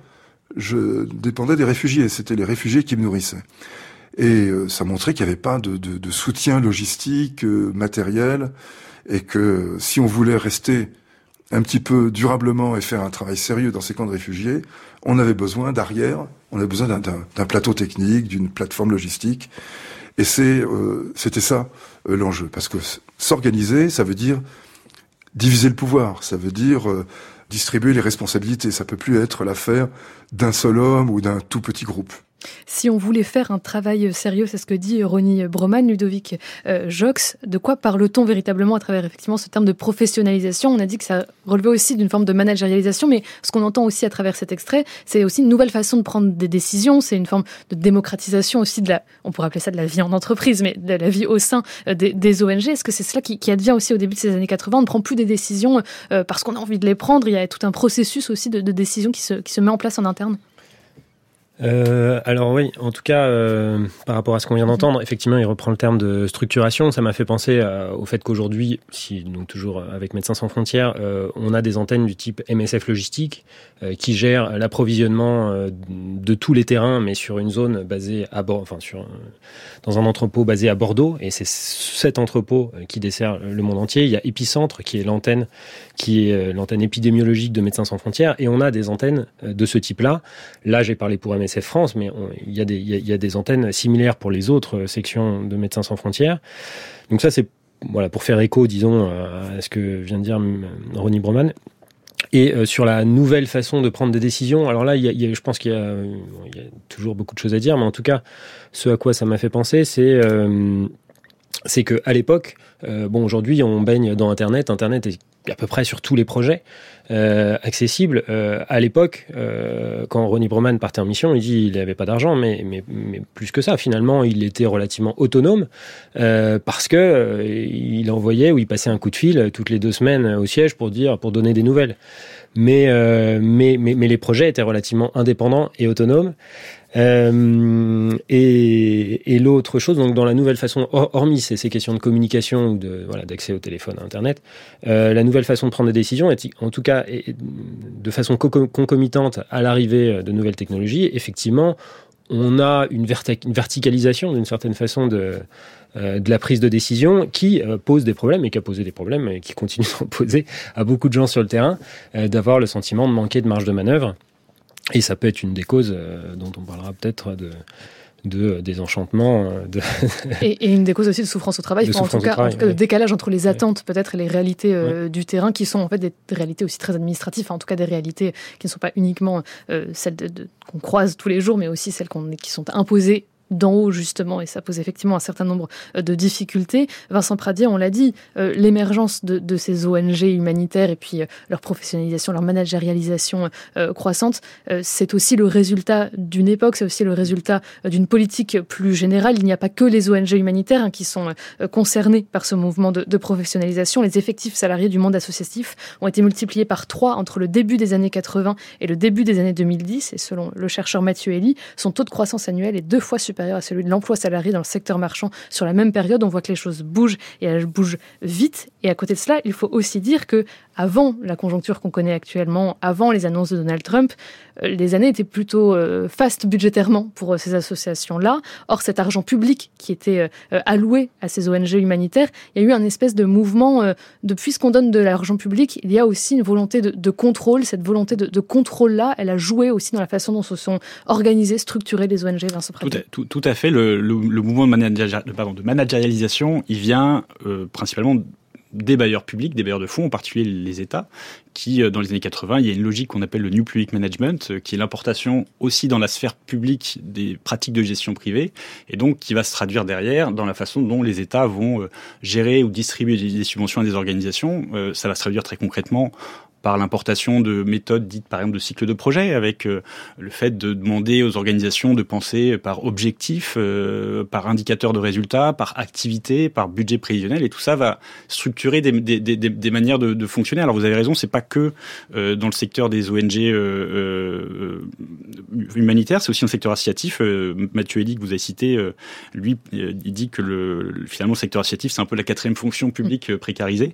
je dépendais des réfugiés, c'était les réfugiés qui me nourrissaient. Et euh, ça montrait qu'il n'y avait pas de, de, de soutien logistique, euh, matériel, et que si on voulait rester un petit peu durablement et faire un travail sérieux dans ces camps de réfugiés, on avait besoin d'arrière, on avait besoin d'un, d'un, d'un plateau technique, d'une plateforme logistique. Et c'est, euh, c'était ça euh, l'enjeu. Parce que s'organiser, ça veut dire diviser le pouvoir, ça veut dire euh, distribuer les responsabilités. Ça peut plus être l'affaire d'un seul homme ou d'un tout petit groupe. Si on voulait faire un travail sérieux, c'est ce que dit Ronnie Broman, Ludovic euh, Jox, de quoi parle-t-on véritablement à travers effectivement ce terme de professionnalisation? On a dit que ça relevait aussi d'une forme de managérialisation, mais ce qu'on entend aussi à travers cet extrait, c'est aussi une nouvelle façon de prendre des décisions, c'est une forme de démocratisation aussi de la, on pourrait appeler ça de la vie en entreprise, mais de la vie au sein des, des O N G. Est-ce que c'est cela qui, qui advient aussi au début de ces années quatre-vingts? On ne prend plus des décisions euh, parce qu'on a envie de les prendre, il y a tout un processus aussi de, de décision qui se, qui se met en place en interne. Euh, alors oui, en tout cas, euh, par rapport à ce qu'on vient d'entendre, effectivement, il reprend le terme de structuration. Ça m'a fait penser euh, au fait qu'aujourd'hui, si donc toujours avec Médecins sans frontières, euh, on a des antennes du type M S F Logistique euh, qui gèrent l'approvisionnement euh, de tous les terrains, mais sur une zone basée à Bordeaux, enfin sur dans un entrepôt basé à Bordeaux. Et c'est cet entrepôt qui dessert le monde entier. Il y a Épicentre qui est l'antenne qui est l'antenne épidémiologique de Médecins sans frontières, et on a des antennes de ce type-là. Là, j'ai parlé pour M S F France, mais on, il, y a des, il, y a, il y a des antennes similaires pour les autres sections de Médecins sans frontières. Donc ça, c'est voilà, pour faire écho, disons, à ce que vient de dire Ronnie Broman. Et euh, sur la nouvelle façon de prendre des décisions, alors là, il y a, il y a, je pense qu'il y a, il y a toujours beaucoup de choses à dire, mais en tout cas, ce à quoi ça m'a fait penser, c'est... Euh, c'est que à l'époque, euh, bon, aujourd'hui, on baigne dans Internet. Internet est à peu près sur tous les projets euh, accessibles. Euh, à l'époque, euh, quand Ronnie Broman partait en mission, il dit qu'il n'avait pas d'argent, mais, mais, mais plus que ça, finalement, il était relativement autonome euh, parce que euh, il envoyait ou il passait un coup de fil toutes les deux semaines au siège pour dire, pour donner des nouvelles. Mais, euh, mais, mais, mais les projets étaient relativement indépendants et autonomes. Euh, et, et l'autre chose, donc dans la nouvelle façon, hormis ces, ces questions de communication ou de voilà d'accès au téléphone, à Internet, euh, la nouvelle façon de prendre des décisions, est, en tout cas est, de façon co- concomitante à l'arrivée de nouvelles technologies, effectivement, on a une, verti- une verticalisation d'une certaine façon de euh, de la prise de décision qui euh, pose des problèmes et qui a posé des problèmes et qui continue d'en poser à beaucoup de gens sur le terrain, euh, d'avoir le sentiment de manquer de marge de manœuvre. Et ça peut être une des causes euh, dont on parlera peut-être de, de désenchantement. Euh, de et, et une des causes aussi de souffrance au travail, de enfin, souffrance en tout cas, au travail, en tout cas ouais. de décalage entre les attentes ouais. peut-être et les réalités euh, ouais. du terrain, qui sont en fait des, des réalités aussi très administratives, enfin, en tout cas des réalités qui ne sont pas uniquement euh, celles de, de, qu'on croise tous les jours, mais aussi celles qu'on, qui sont imposées d'en haut, justement, et ça pose effectivement un certain nombre de difficultés. Vincent Pradier, on l'a dit, euh, l'émergence de, de ces O N G humanitaires et puis euh, leur professionnalisation, leur managérialisation euh, croissante, euh, c'est aussi le résultat d'une époque, c'est aussi le résultat euh, d'une politique plus générale. Il n'y a pas que les O N G humanitaires hein, qui sont euh, concernés par ce mouvement de, de professionnalisation. Les effectifs salariés du monde associatif ont été multipliés par trois entre le début des années quatre-vingts et le début des années deux mille dix, et selon le chercheur Mathieu Elie, son taux de croissance annuel est deux fois supérieur à celui de l'emploi salarié dans le secteur marchand sur la même période. On voit que les choses bougent et elles bougent vite. Et à côté de cela, il faut aussi dire que avant la conjoncture qu'on connaît actuellement, avant les annonces de Donald Trump, les années étaient plutôt euh, fastes budgétairement pour euh, ces associations-là. Or, cet argent public qui était euh, alloué à ces O N G humanitaires, il y a eu un espèce de mouvement euh, de puisqu'on donne de l'argent public, il y a aussi une volonté de, de contrôle. Cette volonté de, de contrôle-là, elle a joué aussi dans la façon dont se sont organisées, structurées les O N G. Vincent Pradier. Tout, tout, tout à fait. Le, le, le mouvement de, manager, pardon, de managérialisation, il vient euh, principalement des bailleurs publics, des bailleurs de fonds, en particulier les États, qui, dans les années quatre-vingts, il y a une logique qu'on appelle le New Public Management, qui est l'importation aussi dans la sphère publique des pratiques de gestion privée, et donc qui va se traduire derrière dans la façon dont les États vont gérer ou distribuer des subventions à des organisations. Ça va se traduire très concrètement par l'importation de méthodes dites par exemple de cycle de projet, avec euh, le fait de demander aux organisations de penser par objectif, euh, par indicateur de résultats, par activité, par budget prévisionnel, et tout ça va structurer des, des, des, des manières de, de fonctionner. Alors vous avez raison, c'est pas que euh, dans le secteur des O N G euh, euh, humanitaires, c'est aussi dans le secteur associatif. Euh, Mathieu Elie, que vous avez cité, euh, lui, euh, il dit que le, finalement le secteur associatif, c'est un peu la quatrième fonction publique euh, précarisée,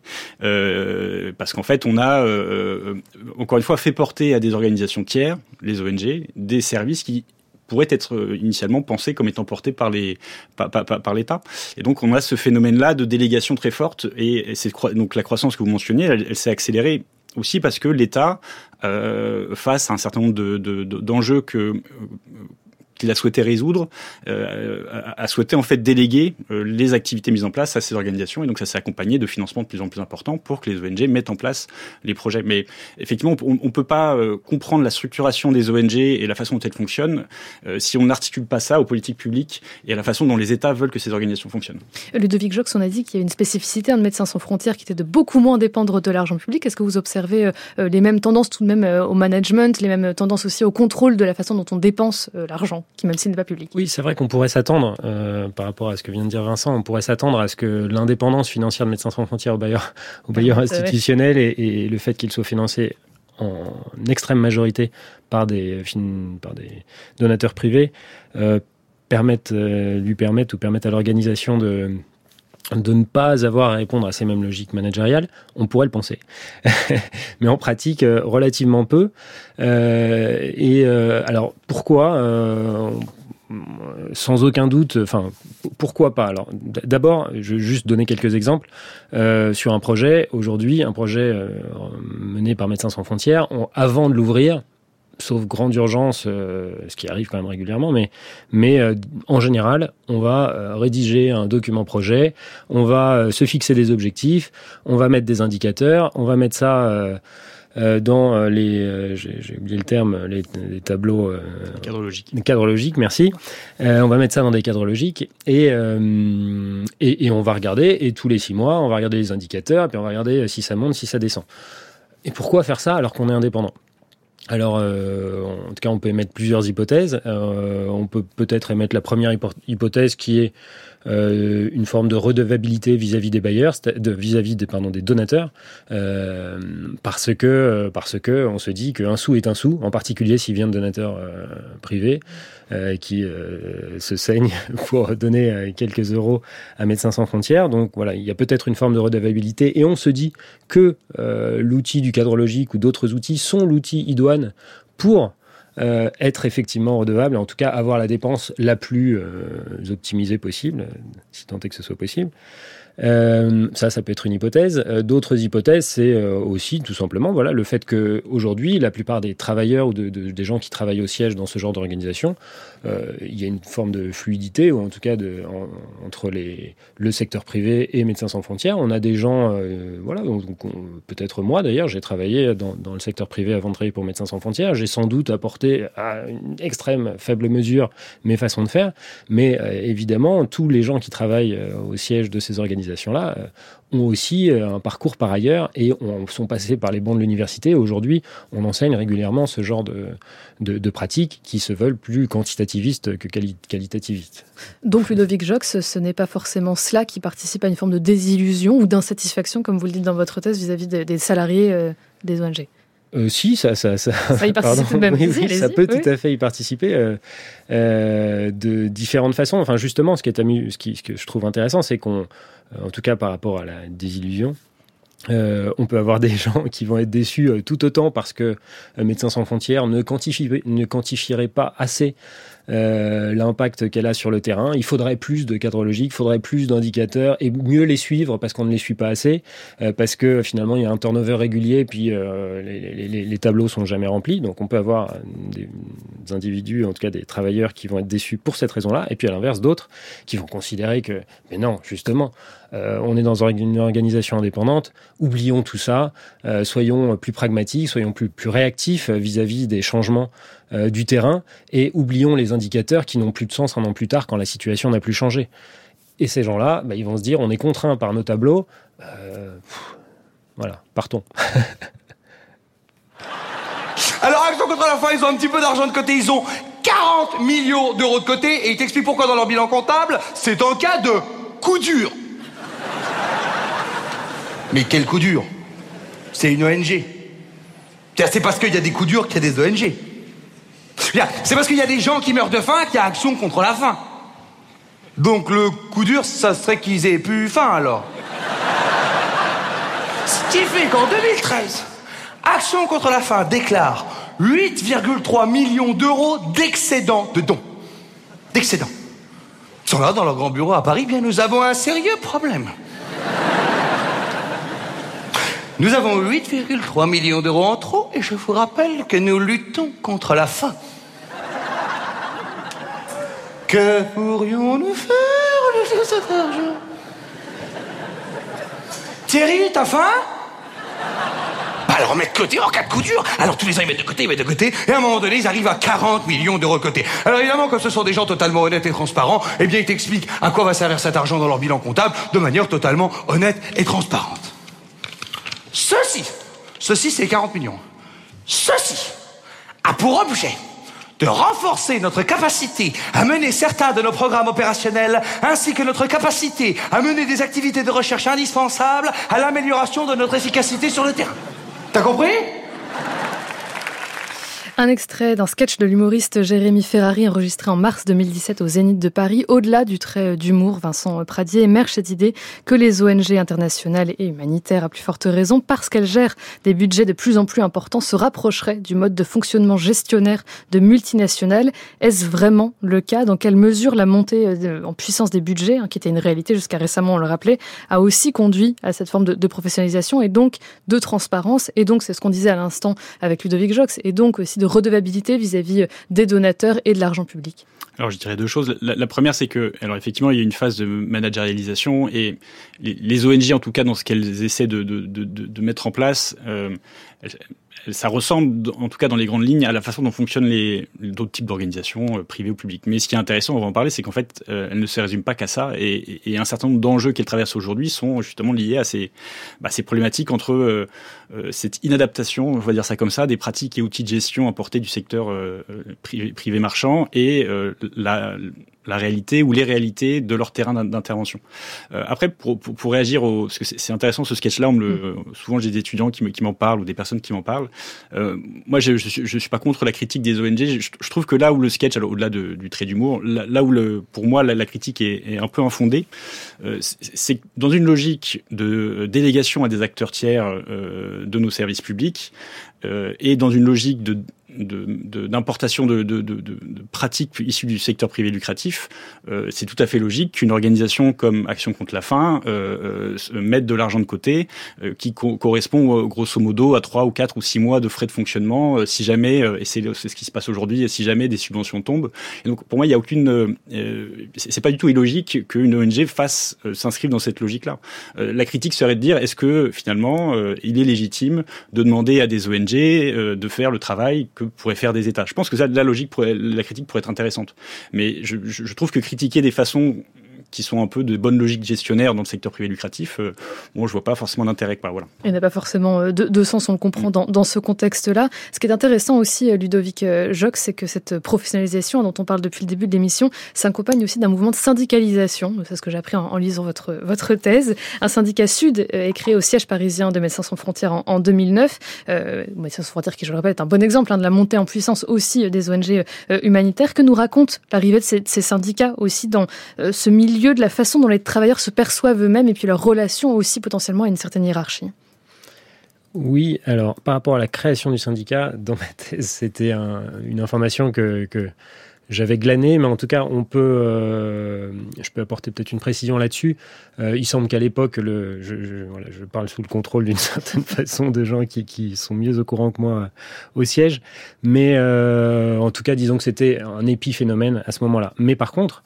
euh, parce qu'en fait on a euh, Euh, encore une fois, fait porter à des organisations tiers, les O N G, des services qui pourraient être euh, initialement pensés comme étant portés par, les, par, par, par l'État. Et donc, on a ce phénomène-là de délégation très forte. Et, et c'est, donc, la croissance que vous mentionniez, elle, elle s'est accélérée aussi parce que l'État, euh, face à un certain nombre de, de, de, d'enjeux que... Euh, qu'il a souhaité résoudre, euh, a souhaité en fait déléguer euh, les activités mises en place à ces organisations, et donc ça s'est accompagné de financements de plus en plus importants pour que les O N G mettent en place les projets. Mais effectivement, on ne peut pas euh, comprendre la structuration des O N G et la façon dont elles fonctionnent euh, si on n'articule pas ça aux politiques publiques et à la façon dont les États veulent que ces organisations fonctionnent. Ludovic Jox, on a dit qu'il y avait une spécificité de Médecins sans frontières qui était de beaucoup moins dépendre de l'argent public. Est-ce que vous observez euh, les mêmes tendances tout de même euh, au management, les mêmes tendances aussi au contrôle de la façon dont on dépense euh, l'argent, qui même s'il n'est pas public? Oui, c'est vrai qu'on pourrait s'attendre, euh, par rapport à ce que vient de dire Vincent, on pourrait s'attendre à ce que l'indépendance financière de Médecins sans frontières au bailleur, au bailleur institutionnel et, et le fait qu'il soit financé en extrême majorité par des, par des donateurs privés euh, permettent, euh, lui permettent ou permettent à l'organisation de de ne pas avoir à répondre à ces mêmes logiques managériales, on pourrait le penser. Mais en pratique, euh, relativement peu. Euh, et euh, alors, pourquoi euh, sans aucun doute, enfin, pourquoi pas? Alors, d'abord, je vais juste donner quelques exemples. Euh, sur un projet, aujourd'hui, un projet euh, mené par Médecins sans frontières, on, avant de l'ouvrir, sauf grande urgence, euh, ce qui arrive quand même régulièrement, mais, mais euh, en général, on va euh, rédiger un document projet, on va euh, se fixer des objectifs, on va mettre des indicateurs, on va mettre ça euh, euh, dans les, euh, j'ai, j'ai oublié le terme, les, les tableaux euh, cadres logiques. Cadres logiques, merci. Euh, on va mettre ça dans des cadres logiques et, euh, et et on va regarder et tous les six mois, on va regarder les indicateurs et puis on va regarder si ça monte, si ça descend. Et pourquoi faire ça alors qu'on est indépendant ? Alors, euh, en tout cas, on peut émettre plusieurs hypothèses. Euh, on peut peut-être émettre la première hypothèse qui est euh, une forme de redevabilité vis-à-vis des bailleurs, de, vis-à-vis des, pardon, des donateurs, euh, parce que parce que on se dit qu'un sou est un sou, en particulier s'il vient de donateurs euh, privés euh, qui euh, se saignent pour donner quelques euros à Médecins sans frontières. Donc voilà, il y a peut-être une forme de redevabilité, et on se dit que euh, l'outil du cadre logique ou d'autres outils sont l'outil idoine pour euh, être effectivement redevable, en tout cas avoir la dépense la plus euh, optimisée possible, si tant est que ce soit possible. Euh, ça, ça peut être une hypothèse. Euh, d'autres hypothèses, c'est euh, aussi tout simplement voilà, le fait qu'aujourd'hui, la plupart des travailleurs ou de, de, des gens qui travaillent au siège dans ce genre d'organisation, euh, il y a une forme de fluidité, ou en tout cas de, en, entre les, le secteur privé et Médecins sans frontières. On a des gens, euh, voilà, donc on, peut-être moi d'ailleurs, j'ai travaillé dans, dans le secteur privé avant de travailler pour Médecins sans frontières. J'ai sans doute apporté à une extrême faible mesure mes façons de faire, mais euh, évidemment, tous les gens qui travaillent euh, au siège de ces organisations là ont aussi un parcours par ailleurs et ont, sont passés par les bancs de l'université. Aujourd'hui, on enseigne régulièrement ce genre de, de, de pratiques qui se veulent plus quantitativistes que quali- qualitativistes. Donc Ludovic Jox, ce n'est pas forcément cela qui participe à une forme de désillusion ou d'insatisfaction, comme vous le dites dans votre thèse, vis-à-vis des, des salariés euh, des O N G. Euh, si, ça, ça, ça, ça y participe tout de même. Oui, oui, ça peut oui. tout à fait y participer euh, euh, de différentes façons. Enfin, justement, ce qui est amu- ce, qui, ce que je trouve intéressant, c'est qu'on, en tout cas par rapport à la désillusion, euh, on peut avoir des gens qui vont être déçus euh, tout autant parce que euh, Médecins sans frontières ne quantifie, ne quantifierait pas assez Euh, l'impact qu'elle a sur le terrain. Il faudrait plus de cadres logiques, il faudrait plus d'indicateurs et mieux les suivre parce qu'on ne les suit pas assez, euh, parce que finalement il y a un turnover régulier et puis euh, les, les, les tableaux sont jamais remplis. Donc on peut avoir des, des individus, en tout cas des travailleurs qui vont être déçus pour cette raison-là, et puis à l'inverse d'autres qui vont considérer que, mais non, justement, euh, on est dans une organisation indépendante, oublions tout ça, euh, soyons plus pragmatiques, soyons plus, plus réactifs vis-à-vis des changements Euh, du terrain, et oublions les indicateurs qui n'ont plus de sens un an plus tard quand la situation n'a plus changé. Et ces gens-là, bah, ils vont se dire, on est contraint par nos tableaux, euh, pff, voilà, partons. Alors, Action contre la faim, ils ont un petit peu d'argent de côté, ils ont quarante millions d'euros de côté, et ils t'expliquent pourquoi dans leur bilan comptable, c'est un cas de coup dur. Mais quel coup dur? C'est une O N G. C'est parce qu'il y a des coups durs qu'il y a des O N G. C'est parce qu'il y a des gens qui meurent de faim qu'il y a Action contre la faim. Donc le coup dur, ça serait qu'ils aient plus faim alors. Ce qui fait qu'en deux mille treize, Action contre la faim déclare huit virgule trois millions d'euros d'excédent de dons. D'excédent. Ils sont là dans leur grand bureau à Paris, bien nous avons un sérieux problème. Nous avons huit virgule trois millions d'euros en trop et je vous rappelle que nous luttons contre la faim. Que pourrions-nous faire de cet argent? Thierry, t'as faim? Bah alors mettre de côté en cas de coup dur. Alors tous les ans ils mettent de côté, ils mettent de côté, et à un moment donné ils arrivent à quarante millions d'euros de côté. Alors évidemment, comme ce sont des gens totalement honnêtes et transparents, eh bien ils t'expliquent à quoi va servir cet argent dans leur bilan comptable de manière totalement honnête et transparente. Ceci, ceci c'est quarante millions. Ceci a pour objet de renforcer notre capacité à mener certains de nos programmes opérationnels, ainsi que notre capacité à mener des activités de recherche indispensables à l'amélioration de notre efficacité sur le terrain. T'as compris ? Un extrait d'un sketch de l'humoriste Jérémy Ferrari enregistré en mars deux mille dix-sept au Zénith de Paris. Au-delà du trait d'humour, Vincent Pradier émerge cette idée que les O N G internationales et humanitaires, à plus forte raison, parce qu'elles gèrent des budgets de plus en plus importants, se rapprocheraient du mode de fonctionnement gestionnaire de multinationales. Est-ce vraiment le cas? Dans quelle mesure la montée en puissance des budgets, hein, qui était une réalité jusqu'à récemment, on le rappelait, a aussi conduit à cette forme de, de professionnalisation et donc de transparence, et donc c'est ce qu'on disait à l'instant avec Ludovic Jox, et donc aussi de redevabilité vis-à-vis des donateurs et de l'argent public? Alors je dirais deux choses. La, la première, c'est que, alors effectivement, il y a une phase de managérialisation, et les, les O N G, en tout cas dans ce qu'elles essaient de, de, de, de mettre en place, euh, elles, ça ressemble, en tout cas dans les grandes lignes, à la façon dont fonctionnent les d'autres types d'organisations, euh, privées ou publiques. Mais ce qui est intéressant, on va en parler, c'est qu'en fait, euh, elle ne se résume pas qu'à ça, et, et un certain nombre d'enjeux qu'elle traverse aujourd'hui sont justement liés à ces, bah, ces problématiques entre euh, euh, cette inadaptation, on va dire ça comme ça, des pratiques et outils de gestion importés du secteur euh, privé, privé marchand et euh, la la réalité ou les réalités de leur terrain d'intervention. Euh, après, pour, pour, pour réagir au, parce que c'est, c'est intéressant ce sketch-là, on me le, mmh. souvent j'ai des étudiants qui, me, qui m'en parlent ou des personnes qui m'en parlent. Euh, moi, je, je, je suis pas contre la critique des O N G. Je, je trouve que là où le sketch, alors au-delà de, du trait d'humour, là, là où le, pour moi la, la critique est, est un peu infondée, euh, c'est, c'est dans une logique de délégation à des acteurs tiers euh, de nos services publics euh, et dans une logique de De, de, d'importation de, de, de, de pratiques issues du secteur privé lucratif, euh, c'est tout à fait logique qu'une organisation comme Action contre la faim euh, euh, mette de l'argent de côté, euh, qui co- correspond euh, grosso modo à trois ou quatre ou six mois de frais de fonctionnement, euh, si jamais, euh, et c'est, c'est ce qui se passe aujourd'hui, si jamais des subventions tombent. Et donc pour moi, il y a aucune, euh, c'est, c'est pas du tout illogique qu'une O N G fasse euh, s'inscrive dans cette logique-là. Euh, la critique serait de dire, est-ce que finalement, euh, il est légitime de demander à des O N G euh, de faire le travail que pourrait faire des États. Je pense que ça, la logique, pourrait, la critique pourrait être intéressante. Mais je, je, je trouve que critiquer des façons qui sont un peu de bonnes logiques gestionnaires dans le secteur privé lucratif, euh, bon, je vois pas forcément d'intérêt. Quoi, voilà. Il n'y a pas forcément de, de sens, on le comprend, dans, dans ce contexte-là. Ce qui est intéressant aussi, Ludovic Jox, c'est que cette professionnalisation dont on parle depuis le début de l'émission s'accompagne aussi d'un mouvement de syndicalisation. C'est ce que j'ai appris en, en lisant votre, votre thèse. Un syndicat Sud est créé au siège parisien de Médecins sans frontières en, en deux mille neuf. Euh, Médecins sans frontières, qui, je le répète, est un bon exemple hein, de la montée en puissance aussi des O N G euh, humanitaires. Que nous raconte l'arrivée de ces, de ces syndicats aussi dans euh, ce milieu de la façon dont les travailleurs se perçoivent eux-mêmes et puis leur relation aussi potentiellement à une certaine hiérarchie? Oui, alors par rapport à la création du syndicat, dans ma thèse, c'était un, une information que, que j'avais glanée, mais en tout cas, on peut, euh, je peux apporter peut-être une précision là-dessus. Euh, il semble qu'à l'époque, le, je, je, voilà, je parle sous le contrôle d'une certaine façon de gens qui, qui sont mieux au courant que moi au siège, mais euh, en tout cas, disons que c'était un épiphénomène à ce moment-là. Mais par contre,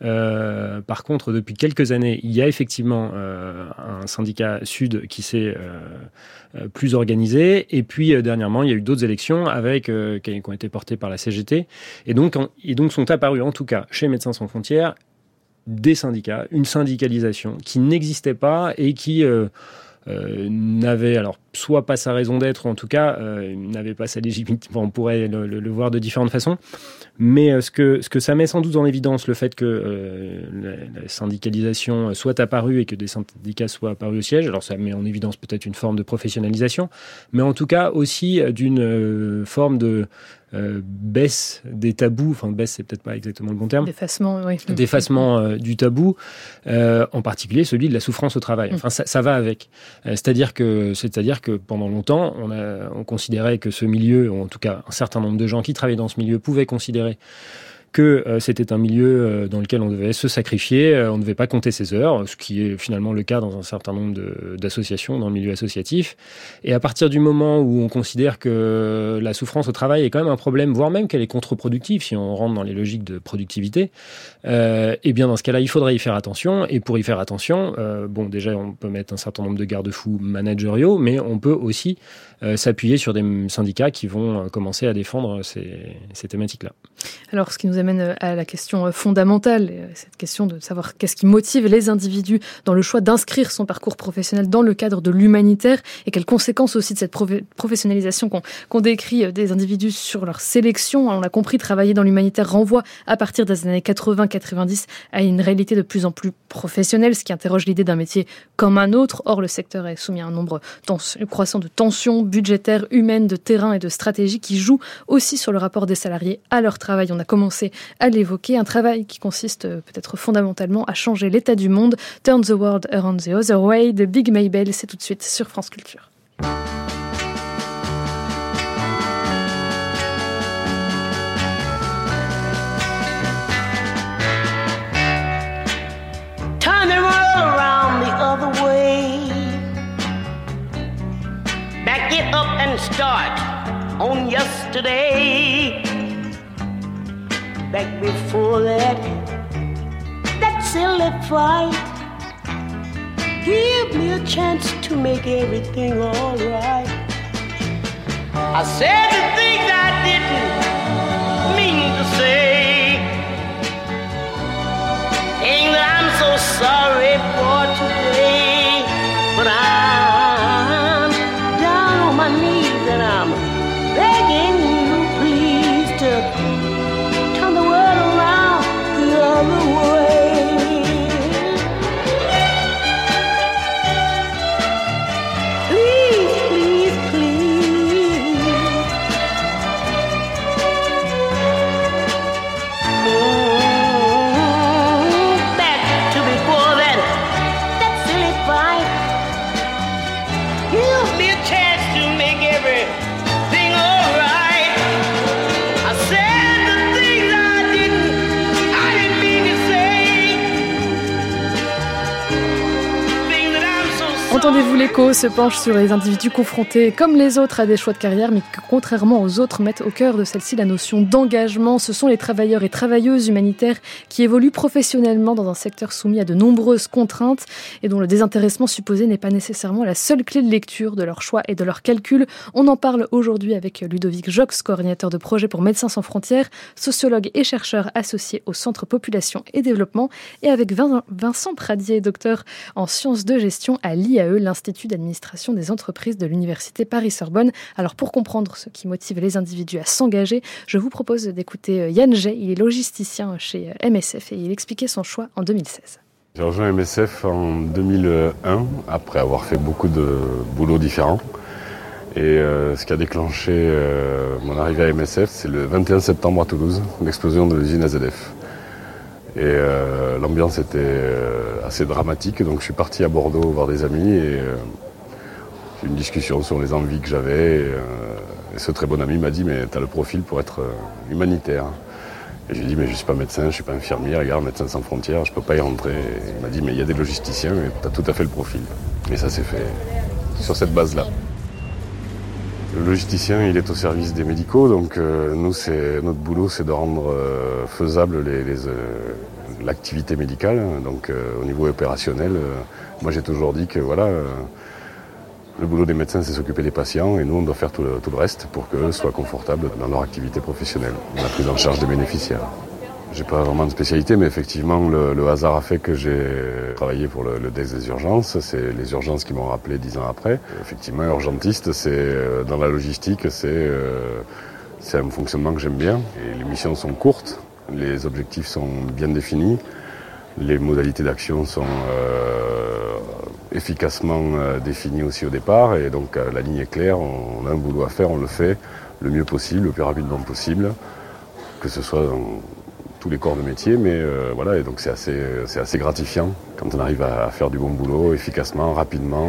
euh, par contre, depuis quelques années, il y a effectivement euh, un syndicat Sud qui s'est euh, plus organisé, et puis euh, dernièrement, il y a eu d'autres élections avec euh, qui ont été portées par la C G T, et donc en, Et donc sont apparus, en tout cas, chez Médecins sans frontières, des syndicats, une syndicalisation qui n'existait pas et qui euh, euh, n'avait, alors, soit pas sa raison d'être, ou en tout cas, euh, n'avait pas sa légitimité. Enfin, on pourrait le, le, le voir de différentes façons. Mais euh, ce, que, ce que ça met sans doute en évidence, le fait que euh, la, la syndicalisation soit apparue et que des syndicats soient apparus au siège, alors ça met en évidence peut-être une forme de professionnalisation, mais en tout cas aussi d'une euh, forme de Euh, baisse des tabous, enfin baisse c'est peut-être pas exactement le bon terme, d'effacement, oui. d'effacement euh, du tabou, euh, en particulier celui de la souffrance au travail. Enfin ça, ça va avec. Euh, c'est-à-dire que, c'est-à-dire que pendant longtemps, on, a, on considérait que ce milieu, ou en tout cas un certain nombre de gens qui travaillaient dans ce milieu pouvaient considérer que euh, c'était un milieu euh, dans lequel on devait se sacrifier, euh, on ne devait pas compter ses heures, ce qui est finalement le cas dans un certain nombre de, d'associations, dans le milieu associatif. Et à partir du moment où on considère que la souffrance au travail est quand même un problème, voire même qu'elle est contre-productive si on rentre dans les logiques de productivité, euh, et bien dans ce cas-là, il faudrait y faire attention. Et pour y faire attention, euh, bon, déjà, on peut mettre un certain nombre de garde-fous managériaux, mais on peut aussi euh, s'appuyer sur des syndicats qui vont commencer à défendre ces, ces thématiques-là. Alors, ce qui nous amène à la question fondamentale, cette question de savoir qu'est-ce qui motive les individus dans le choix d'inscrire son parcours professionnel dans le cadre de l'humanitaire et quelles conséquences aussi de cette professionnalisation qu'on, qu'on décrit des individus sur leur sélection. On l'a compris, travailler dans l'humanitaire renvoie à partir des années quatre-vingts quatre-vingt-dix à une réalité de plus en plus professionnelle, ce qui interroge l'idée d'un métier comme un autre. Or, le secteur est soumis à un nombre tens- croissant de tensions budgétaires, humaines, de terrain et de stratégie qui jouent aussi sur le rapport des salariés à leur travail. On a commencé à l'évoquer, un travail qui consiste peut-être fondamentalement à changer l'état du monde. Turn the world around the other way de Big Maybell, c'est tout de suite sur France Culture. Turn the world around the other way. Back it up and start on yesterday. Back before that, that silly fight. Give me a chance to make everything all right. I said the things I didn't mean to say. Things that I'm so sorry for today. But I'm down on my knees and I'm begging you please to turn the world around the other way. Please, please, please. Mm, back to before that, that silly fight. Give me a chance to make everything alright. I said the things I didn't, I didn't mean to say. Things that I'm so sorry. Entendez-vous l'écho se penche sur les individus confrontés, comme les autres, à des choix de carrière, mais qui, contrairement aux autres, mettent au cœur de celle-ci la notion d'engagement. Ce sont les travailleurs et travailleuses humanitaires qui évoluent professionnellement dans un secteur soumis à de nombreuses contraintes et dont le désintéressement supposé n'est pas nécessairement la seule clé de lecture de leurs choix et de leurs calculs. On en parle aujourd'hui avec Ludovic Jox, coordinateur de projet pour Médecins sans frontières, sociologue et chercheur associé au Centre Population et Développement, et avec Vin- Vincent Pradier, docteur en sciences de gestion à l'I A E, l'Institut d'administration des entreprises de l'Université Paris-Sorbonne. Alors pour comprendre ce qui motive les individus à s'engager, je vous propose d'écouter Yann Jay. Il est logisticien chez M S F et il expliquait son choix en deux mille seize. J'ai rejoint M S F en deux mille un, après avoir fait beaucoup de boulots différents. Et euh, ce qui a déclenché euh, mon arrivée à M S F, c'est le vingt et un septembre à Toulouse, l'explosion de l'usine A Z F. Et euh, l'ambiance était euh, assez dramatique, donc je suis parti à Bordeaux voir des amis et euh, j'ai eu une discussion sur les envies que j'avais. Et, euh, et ce très bon ami m'a dit « mais t'as le profil pour être euh, humanitaire ». Et je lui ai dit « mais je suis pas médecin, je suis pas infirmier, regarde, Médecins sans frontières, je peux pas y rentrer ». Et il m'a dit « mais il y a des logisticiens et t'as tout à fait le profil ». Et ça s'est fait sur cette base-là. Le logisticien, il est au service des médicaux, donc euh, nous, c'est, notre boulot, c'est de rendre euh, faisable les, les, euh, l'activité médicale. Donc euh, au niveau opérationnel, euh, moi j'ai toujours dit que voilà, euh, le boulot des médecins, c'est s'occuper des patients, et nous, on doit faire tout le, tout le reste pour qu'eux soient confortables dans leur activité professionnelle, dans la prise en charge des bénéficiaires. J'ai pas vraiment de spécialité, mais effectivement, le, le hasard a fait que j'ai travaillé pour le, le desk des urgences. C'est les urgences qui m'ont rappelé dix ans après. Effectivement, urgentiste, c'est dans la logistique, c'est euh, c'est un fonctionnement que j'aime bien. Et les missions sont courtes, les objectifs sont bien définis, les modalités d'action sont euh, efficacement euh, définies aussi au départ. Et donc euh, la ligne est claire, on a un boulot à faire, on le fait le mieux possible, le plus rapidement possible, que ce soit dans tous les corps de métier, mais euh, voilà, et donc c'est assez, c'est assez gratifiant quand on arrive à faire du bon boulot efficacement, rapidement.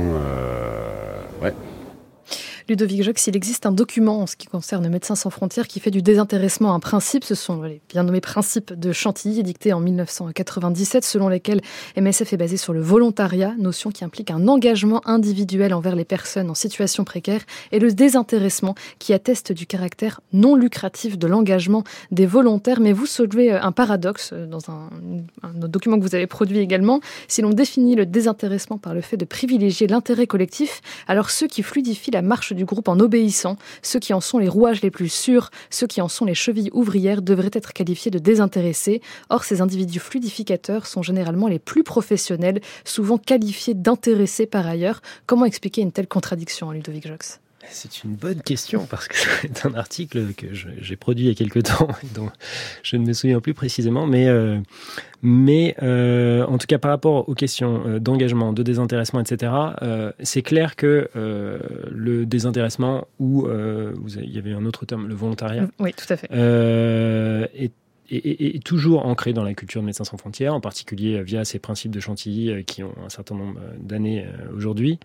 Euh, ouais. Ludovic Jox, il existe un document en ce qui concerne Médecins sans frontières qui fait du désintéressement un principe. Ce sont les bien nommés principes de Chantilly, édictés en dix-neuf cent quatre-vingt-dix-sept, selon lesquels M S F est basé sur le volontariat, notion qui implique un engagement individuel envers les personnes en situation précaire, et le désintéressement qui atteste du caractère non lucratif de l'engagement des volontaires. Mais vous soulevez un paradoxe dans un, un autre document que vous avez produit également. Si l'on définit le désintéressement par le fait de privilégier l'intérêt collectif, alors ceux qui fluidifient la marche du groupe en obéissant, ceux qui en sont les rouages les plus sûrs, ceux qui en sont les chevilles ouvrières devraient être qualifiés de désintéressés. Or, ces individus fluidificateurs sont généralement les plus professionnels, souvent qualifiés d'intéressés par ailleurs. Comment expliquer une telle contradiction, Ludovic Jox ? C'est une bonne question, parce que c'est un article que je, j'ai produit il y a quelque temps et dont je ne me souviens plus précisément, mais, euh, mais euh, en tout cas par rapport aux questions euh, d'engagement, de désintéressement, et cetera, euh, c'est clair que euh, le désintéressement, ou euh, vous avez, il y avait un autre terme, le volontariat, oui, tout à fait, euh, est est toujours ancré dans la culture de Médecins sans frontières, en particulier via ces principes de Chantilly qui ont un certain nombre d'années aujourd'hui.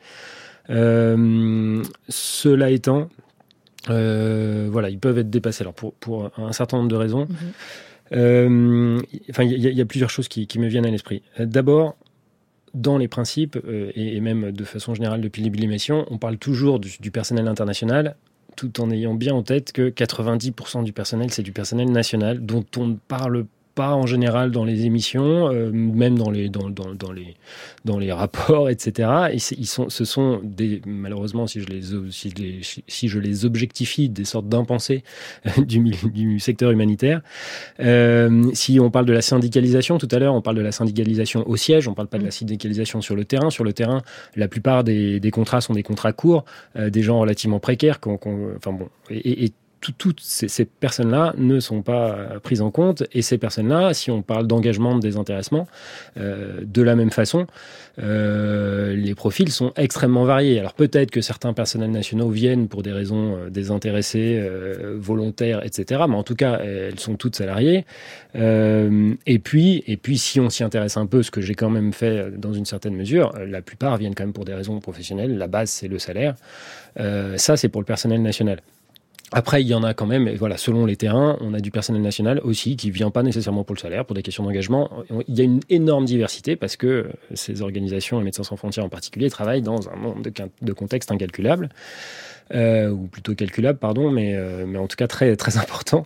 Euh, cela étant, euh, voilà, ils peuvent être dépassés. Alors pour, pour un certain nombre de raisons. Mmh. Euh, enfin, il y, y a plusieurs choses qui, qui me viennent à l'esprit. D'abord, dans les principes, euh, et, et même de façon générale depuis le début de l'émission, on parle toujours du, du personnel international, tout en ayant bien en tête que quatre-vingt-dix pour cent du personnel, c'est du personnel national, dont on ne parle pas pas en général dans les émissions, euh, même dans les dans, dans, dans les dans les rapports, et cetera. Et ils sont, ce sont des, malheureusement, si je les si je les, si je les objectifie, des sortes d'impensés du, du secteur humanitaire. Euh, si on parle de la syndicalisation tout à l'heure, on parle de la syndicalisation au siège, on parle pas de la syndicalisation sur le terrain. Sur le terrain, la plupart des, des contrats sont des contrats courts, euh, des gens relativement précaires, qu'on, qu'on, enfin bon, et, et Tout, toutes ces, ces personnes-là ne sont pas prises en compte. Et ces personnes-là, si on parle d'engagement, de désintéressement, euh, de la même façon, euh, les profils sont extrêmement variés. Alors peut-être que certains personnels nationaux viennent pour des raisons euh, désintéressées, euh, volontaires, et cetera. Mais en tout cas, elles sont toutes salariées. Euh, et puis, et puis, si on s'y intéresse un peu, ce que j'ai quand même fait dans une certaine mesure, la plupart viennent quand même pour des raisons professionnelles. La base, c'est le salaire. Euh, ça, c'est pour le personnel national. Après, il y en a quand même, et voilà, selon les terrains, on a du personnel national aussi qui vient pas nécessairement pour le salaire, pour des questions d'engagement. Il y a une énorme diversité parce que ces organisations, et Médecins sans frontières en particulier, travaillent dans un monde de, de contextes incalculables. Euh, ou plutôt calculable, pardon, mais, euh, mais en tout cas très, très important.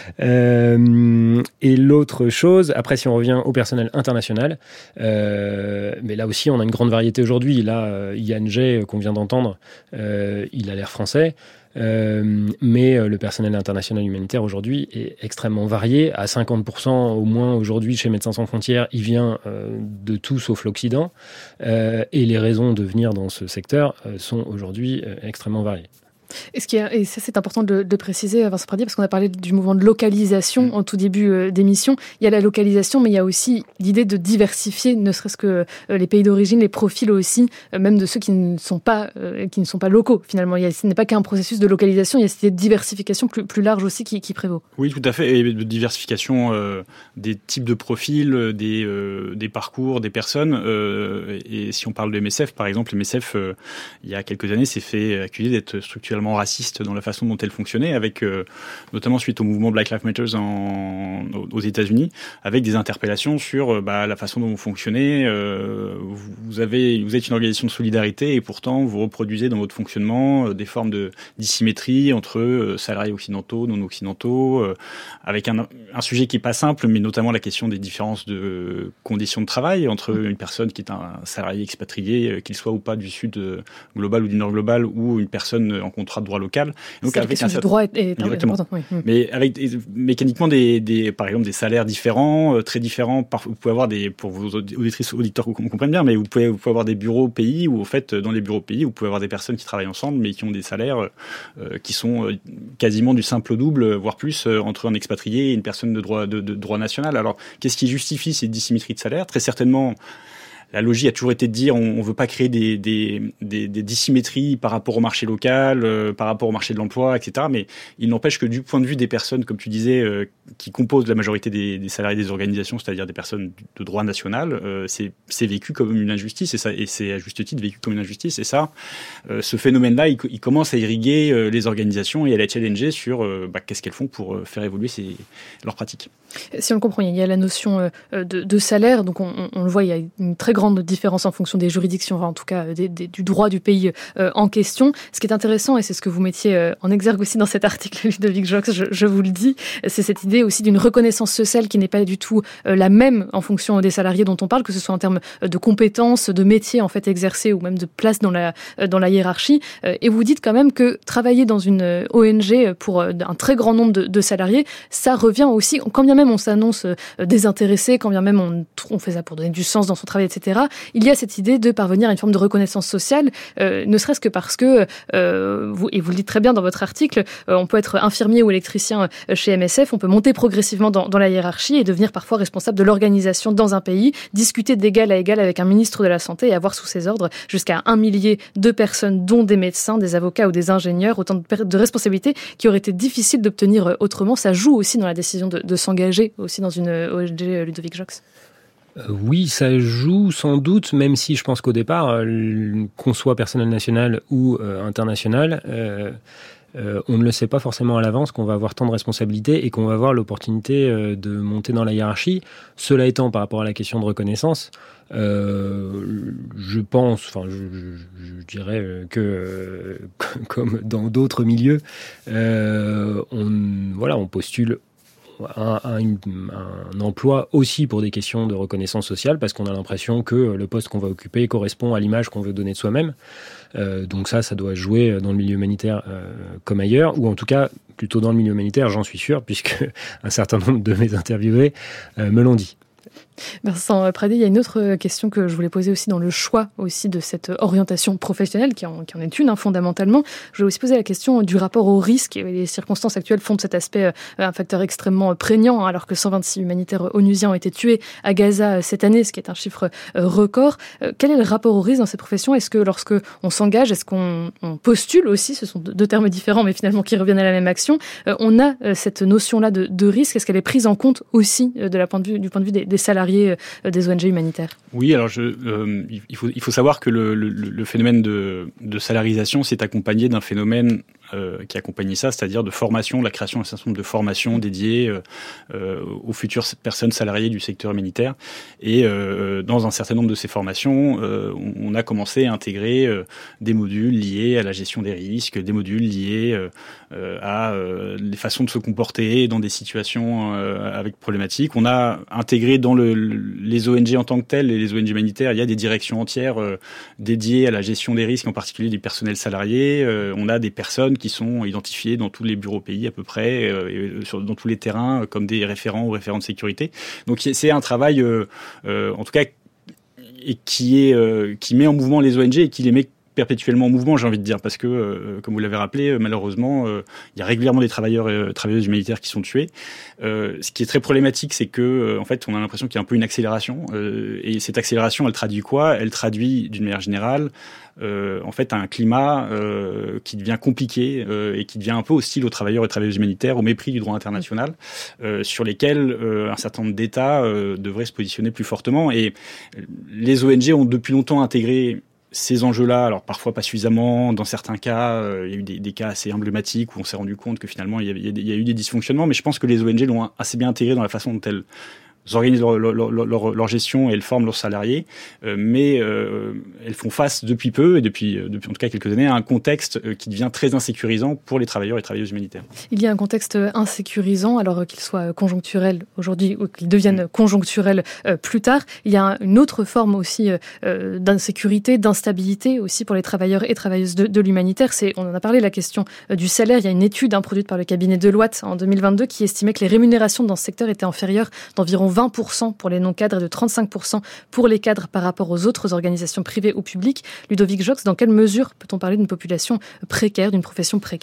Euh, et l'autre chose, après si on revient au personnel international, euh, mais là aussi on a une grande variété aujourd'hui. Là, euh, Yann Jay, qu'on vient d'entendre, euh, il a l'air français. Euh, mais le personnel international humanitaire aujourd'hui est extrêmement varié. À cinquante pour cent au moins aujourd'hui chez Médecins sans frontières, il vient euh, de tout sauf l'Occident. Euh, et les raisons de venir dans ce secteur euh, sont aujourd'hui euh, extrêmement variées. Et, ce qui est, et ça, c'est important de, de préciser, Vincent Pradier, parce qu'on a parlé du mouvement de localisation mmh. en tout début euh, d'émission. Il y a la localisation, mais il y a aussi l'idée de diversifier, ne serait-ce que euh, les pays d'origine, les profils aussi, euh, même de ceux qui ne sont pas, euh, qui ne sont pas locaux, finalement. Il y a, ce n'est pas qu'un processus de localisation, il y a cette idée de diversification plus, plus large aussi qui, qui prévaut. Oui, tout à fait. Et de diversification euh, des types de profils, des, euh, des parcours, des personnes. Euh, et si on parle de M S F, par exemple, M S F, euh, il y a quelques années, s'est fait accuser d'être structurellement raciste dans la façon dont elle fonctionnait, avec euh, notamment suite au mouvement Black Lives Matter en, aux États-Unis, avec des interpellations sur euh, bah, la façon dont vous fonctionnez. Euh, vous avez, vous êtes une organisation de solidarité et pourtant vous reproduisez dans votre fonctionnement euh, des formes de dissymétrie entre euh, salariés occidentaux, non occidentaux, euh, avec un, un sujet qui est pas simple, mais notamment la question des différences de conditions de travail entre une personne qui est un salarié expatrié, euh, qu'il soit ou pas du sud euh, global ou du nord global, ou une personne en contrat de droit local. Donc, c'est avec la question un certain... du droit est, est important. Oui. Mais avec des, mécaniquement des, des, par exemple, des salaires différents, euh, très différents. Par, vous pouvez avoir des, pour vos auditrices, auditeurs qu'on comprenne bien, mais vous pouvez, vous pouvez avoir des bureaux pays où, au fait, dans les bureaux pays, vous pouvez avoir des personnes qui travaillent ensemble, mais qui ont des salaires euh, qui sont euh, quasiment du simple au double, voire plus, euh, entre un expatrié et une personne de droit, de, de droit national. Alors, qu'est-ce qui justifie ces dissymétries de salaire? Très certainement, la logique a toujours été de dire on ne veut pas créer des, des, des, des dissymétries par rapport au marché local, euh, par rapport au marché de l'emploi, et cetera. Mais il n'empêche que du point de vue des personnes, comme tu disais, euh, qui composent la majorité des, des salariés des organisations, c'est-à-dire des personnes de droit national, euh, c'est, c'est vécu comme une injustice, et, ça, et c'est à juste titre vécu comme une injustice. Et ça, euh, ce phénomène-là, il, il commence à irriguer euh, les organisations et à les challenger sur euh, bah, qu'est-ce qu'elles font pour euh, faire évoluer ces, leurs pratiques. Si on le comprend, il y a la notion euh, de, de salaire, donc on, on, on le voit, il y a une très grande différence en fonction des juridictions, enfin, en tout cas des, des, du droit du pays euh, en question. Ce qui est intéressant, et c'est ce que vous mettiez euh, en exergue aussi dans cet article, Ludovic Jox, je, je vous le dis, c'est cette idée aussi d'une reconnaissance sociale qui n'est pas du tout euh, la même en fonction des salariés dont on parle, que ce soit en termes de compétences, de métiers en fait exercés ou même de place dans la, euh, dans la hiérarchie. Euh, et vous dites quand même que travailler dans une O N G pour euh, un très grand nombre de, de salariés, ça revient aussi, quand bien même on s'annonce euh, désintéressé, quand bien même on, on fait ça pour donner du sens dans son travail, et cetera, il y a cette idée de parvenir à une forme de reconnaissance sociale, euh, ne serait-ce que parce que, euh, vous, et vous le dites très bien dans votre article, euh, on peut être infirmier ou électricien chez M S F, on peut monter progressivement dans, dans la hiérarchie et devenir parfois responsable de l'organisation dans un pays, discuter d'égal à égal avec un ministre de la Santé et avoir sous ses ordres jusqu'à un millier de personnes, dont des médecins, des avocats ou des ingénieurs, autant de, de responsabilités qui auraient été difficiles d'obtenir autrement. Ça joue aussi dans la décision de, de s'engager aussi dans une O N G, Ludovic Jox. Euh, oui, ça joue sans doute, même si je pense qu'au départ, euh, qu'on soit personnel national ou euh, international, euh, euh, on ne le sait pas forcément à l'avance qu'on va avoir tant de responsabilités et qu'on va avoir l'opportunité euh, de monter dans la hiérarchie. Cela étant, par rapport à la question de reconnaissance, euh, je pense, enfin, je, je, je dirais que, euh, comme dans d'autres milieux, euh, on, voilà, on postule. un, un, un emploi aussi pour des questions de reconnaissance sociale, parce qu'on a l'impression que le poste qu'on va occuper correspond à l'image qu'on veut donner de soi-même. Euh, donc ça, ça doit jouer dans le milieu humanitaire euh, comme ailleurs, ou en tout cas plutôt dans le milieu humanitaire, j'en suis sûr, puisque un certain nombre de mes interviewés euh, me l'ont dit. Vincent Pradier, il y a une autre question que je voulais poser aussi dans le choix aussi de cette orientation professionnelle qui en, qui en est une hein, fondamentalement. Je voulais aussi poser la question du rapport au risque. Et les circonstances actuelles font de cet aspect euh, un facteur extrêmement prégnant, hein, alors que cent vingt-six humanitaires onusiens ont été tués à Gaza cette année, ce qui est un chiffre euh, record. Euh, quel est le rapport au risque dans cette profession ? Est-ce que lorsque on s'engage, est-ce qu'on on postule aussi, ce sont deux termes différents mais finalement qui reviennent à la même action, euh, on a euh, cette notion-là de, de risque, est-ce qu'elle est prise en compte aussi euh, de la point de vue, du point de vue des, des salariés des O N G humanitaires? Oui, alors je, euh, il, faut, il faut savoir que le, le, le phénomène de, de salarisation s'est accompagné d'un phénomène euh, qui accompagnait ça, c'est-à-dire de formation, la création d'un certain nombre de formations dédiées euh, euh, aux futures personnes salariées du secteur humanitaire. Et euh, dans un certain nombre de ces formations, euh, on, on a commencé à intégrer euh, des modules liés à la gestion des risques, des modules liés euh, à euh, les façons de se comporter dans des situations euh, avec problématiques. On a intégré dans le, les O N G en tant que telles, et les O N G humanitaires, il y a des directions entières euh, dédiées à la gestion des risques, en particulier du personnel salarié. Euh, on a des personnes qui sont identifiées dans tous les bureaux pays à peu près, euh, et sur, dans tous les terrains, comme des référents ou référents de sécurité. Donc c'est un travail, euh, euh, en tout cas, et qui, est, euh, qui met en mouvement les O N G et qui les met perpétuellement en mouvement, j'ai envie de dire, parce que, euh, comme vous l'avez rappelé, euh, malheureusement, euh, il y a régulièrement des travailleurs et euh, travailleuses humanitaires qui sont tués. Euh, ce qui est très problématique, c'est que, euh, en fait, on a l'impression qu'il y a un peu une accélération, euh, et cette accélération, elle traduit quoi ? Elle traduit, d'une manière générale, euh, en fait, un climat euh, qui devient compliqué euh, et qui devient un peu hostile aux travailleurs et travailleuses humanitaires, au mépris du droit international, euh, sur lesquels euh, un certain nombre d'États euh, devraient se positionner plus fortement. Et les O N G ont depuis longtemps intégré ces enjeux-là, alors parfois pas suffisamment, dans certains cas, euh, il y a eu des, des cas assez emblématiques où on s'est rendu compte que finalement il y, avait, il y a eu des dysfonctionnements, mais je pense que les O N G l'ont assez bien intégré dans la façon dont elles organisent leur, leur, leur, leur, leur gestion et elles forment leurs salariés, euh, mais euh, elles font face depuis peu, et depuis, depuis en tout cas quelques années, à un contexte euh, qui devient très insécurisant pour les travailleurs et travailleuses humanitaires. Il y a un contexte insécurisant, alors qu'il soit conjoncturel aujourd'hui ou qu'il devienne conjoncturel euh, plus tard. Il y a une autre forme aussi euh, d'insécurité, d'instabilité aussi pour les travailleurs et travailleuses de, de l'humanitaire. C'est, on en a parlé, la question euh, du salaire. Il y a une étude hein, produite par le cabinet Deloitte en deux mille vingt-deux qui estimait que les rémunérations dans ce secteur étaient inférieures d'environ vingt pour cent pour les non-cadres et de trente-cinq pour cent pour les cadres par rapport aux autres organisations privées ou publiques. Ludovic Jox, dans quelle mesure peut-on parler d'une population précaire, d'une profession précaire ?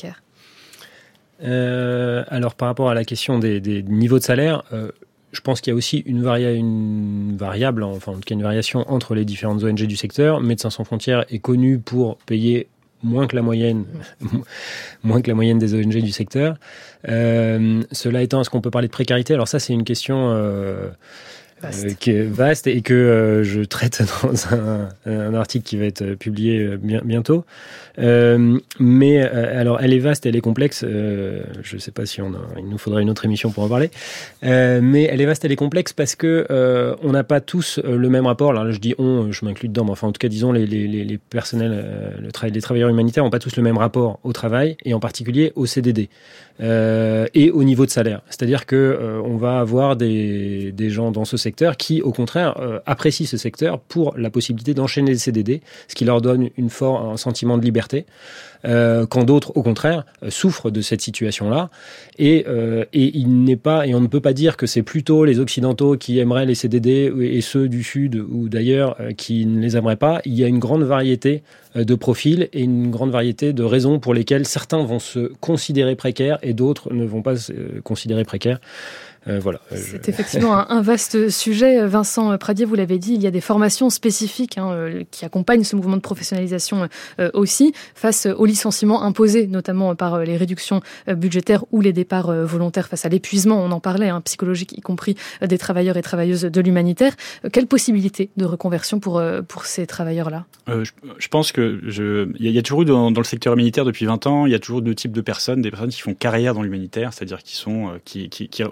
euh, Alors, par rapport à la question des, des niveaux de salaire, euh, je pense qu'il y a aussi une, varia- une variable, enfin en tout cas une variation entre les différentes O N G du secteur. Médecins sans frontières est connu pour payer moins que la moyenne, moins que la moyenne des O N G du secteur. Euh, cela étant, est-ce qu'on peut parler de précarité ? Alors ça, c'est une question euh, vaste. Euh, qui est vaste et que euh, je traite dans un, un article qui va être publié bien, bientôt. Euh, mais euh, alors, elle est vaste, elle est complexe. Euh, je ne sais pas si on a, il nous faudra une autre émission pour en parler. Euh, mais elle est vaste, elle est complexe parce que euh, on n'a pas tous le même rapport. Alors là, je dis on, je m'inclus dedans, mais enfin, en tout cas, disons les les les, les personnels, euh, le travail, les travailleurs humanitaires n'ont pas tous le même rapport au travail et en particulier au C D D euh, et au niveau de salaire. C'est-à-dire que euh, on va avoir des des gens dans ce secteur qui, au contraire, euh, apprécient ce secteur pour la possibilité d'enchaîner les C D D, ce qui leur donne une for- un sentiment de liberté. Euh, quand d'autres, au contraire, euh, souffrent de cette situation-là. Et, euh, et il n'est pas, et on ne peut pas dire que c'est plutôt les Occidentaux qui aimeraient les C D D et ceux du Sud ou d'ailleurs euh, qui ne les aimeraient pas. Il y a une grande variété euh, de profils et une grande variété de raisons pour lesquelles certains vont se considérer précaires et d'autres ne vont pas se euh, considérer précaires. Euh, voilà. C'est effectivement un, un vaste sujet. Vincent Pradier, vous l'avez dit, il y a des formations spécifiques hein, euh, qui accompagnent ce mouvement de professionnalisation euh, aussi, face aux licenciements imposés, notamment par les réductions budgétaires ou les départs euh, volontaires face à l'épuisement, on en parlait, hein, psychologique, y compris euh, des travailleurs et travailleuses de l'humanitaire. Euh, quelle possibilité de reconversion pour, euh, pour ces travailleurs-là ? euh, je, je pense que je, il y, y a toujours eu dans, dans le secteur humanitaire depuis vingt ans, il y a toujours deux types de personnes, des personnes qui font carrière dans l'humanitaire, c'est-à-dire qui sont, qui, qui, qui dans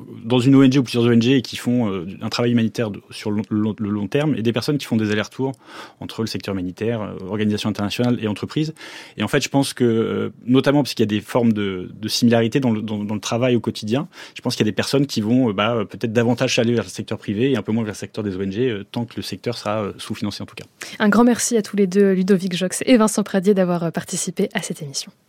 une O N G ou plusieurs O N G et qui font euh, un travail humanitaire de, sur le, le, le long terme, et des personnes qui font des allers-retours entre le secteur humanitaire, euh, organisations internationales et entreprises. Et en fait, je pense que, euh, notamment parce qu'il y a des formes de, de similarité dans le, dans, dans le travail au quotidien, je pense qu'il y a des personnes qui vont euh, bah, peut-être davantage aller vers le secteur privé et un peu moins vers le secteur des O N G, euh, tant que le secteur sera euh, sous-financé en tout cas. Un grand merci à tous les deux, Ludovic Jox et Vincent Pradier, d'avoir participé à cette émission.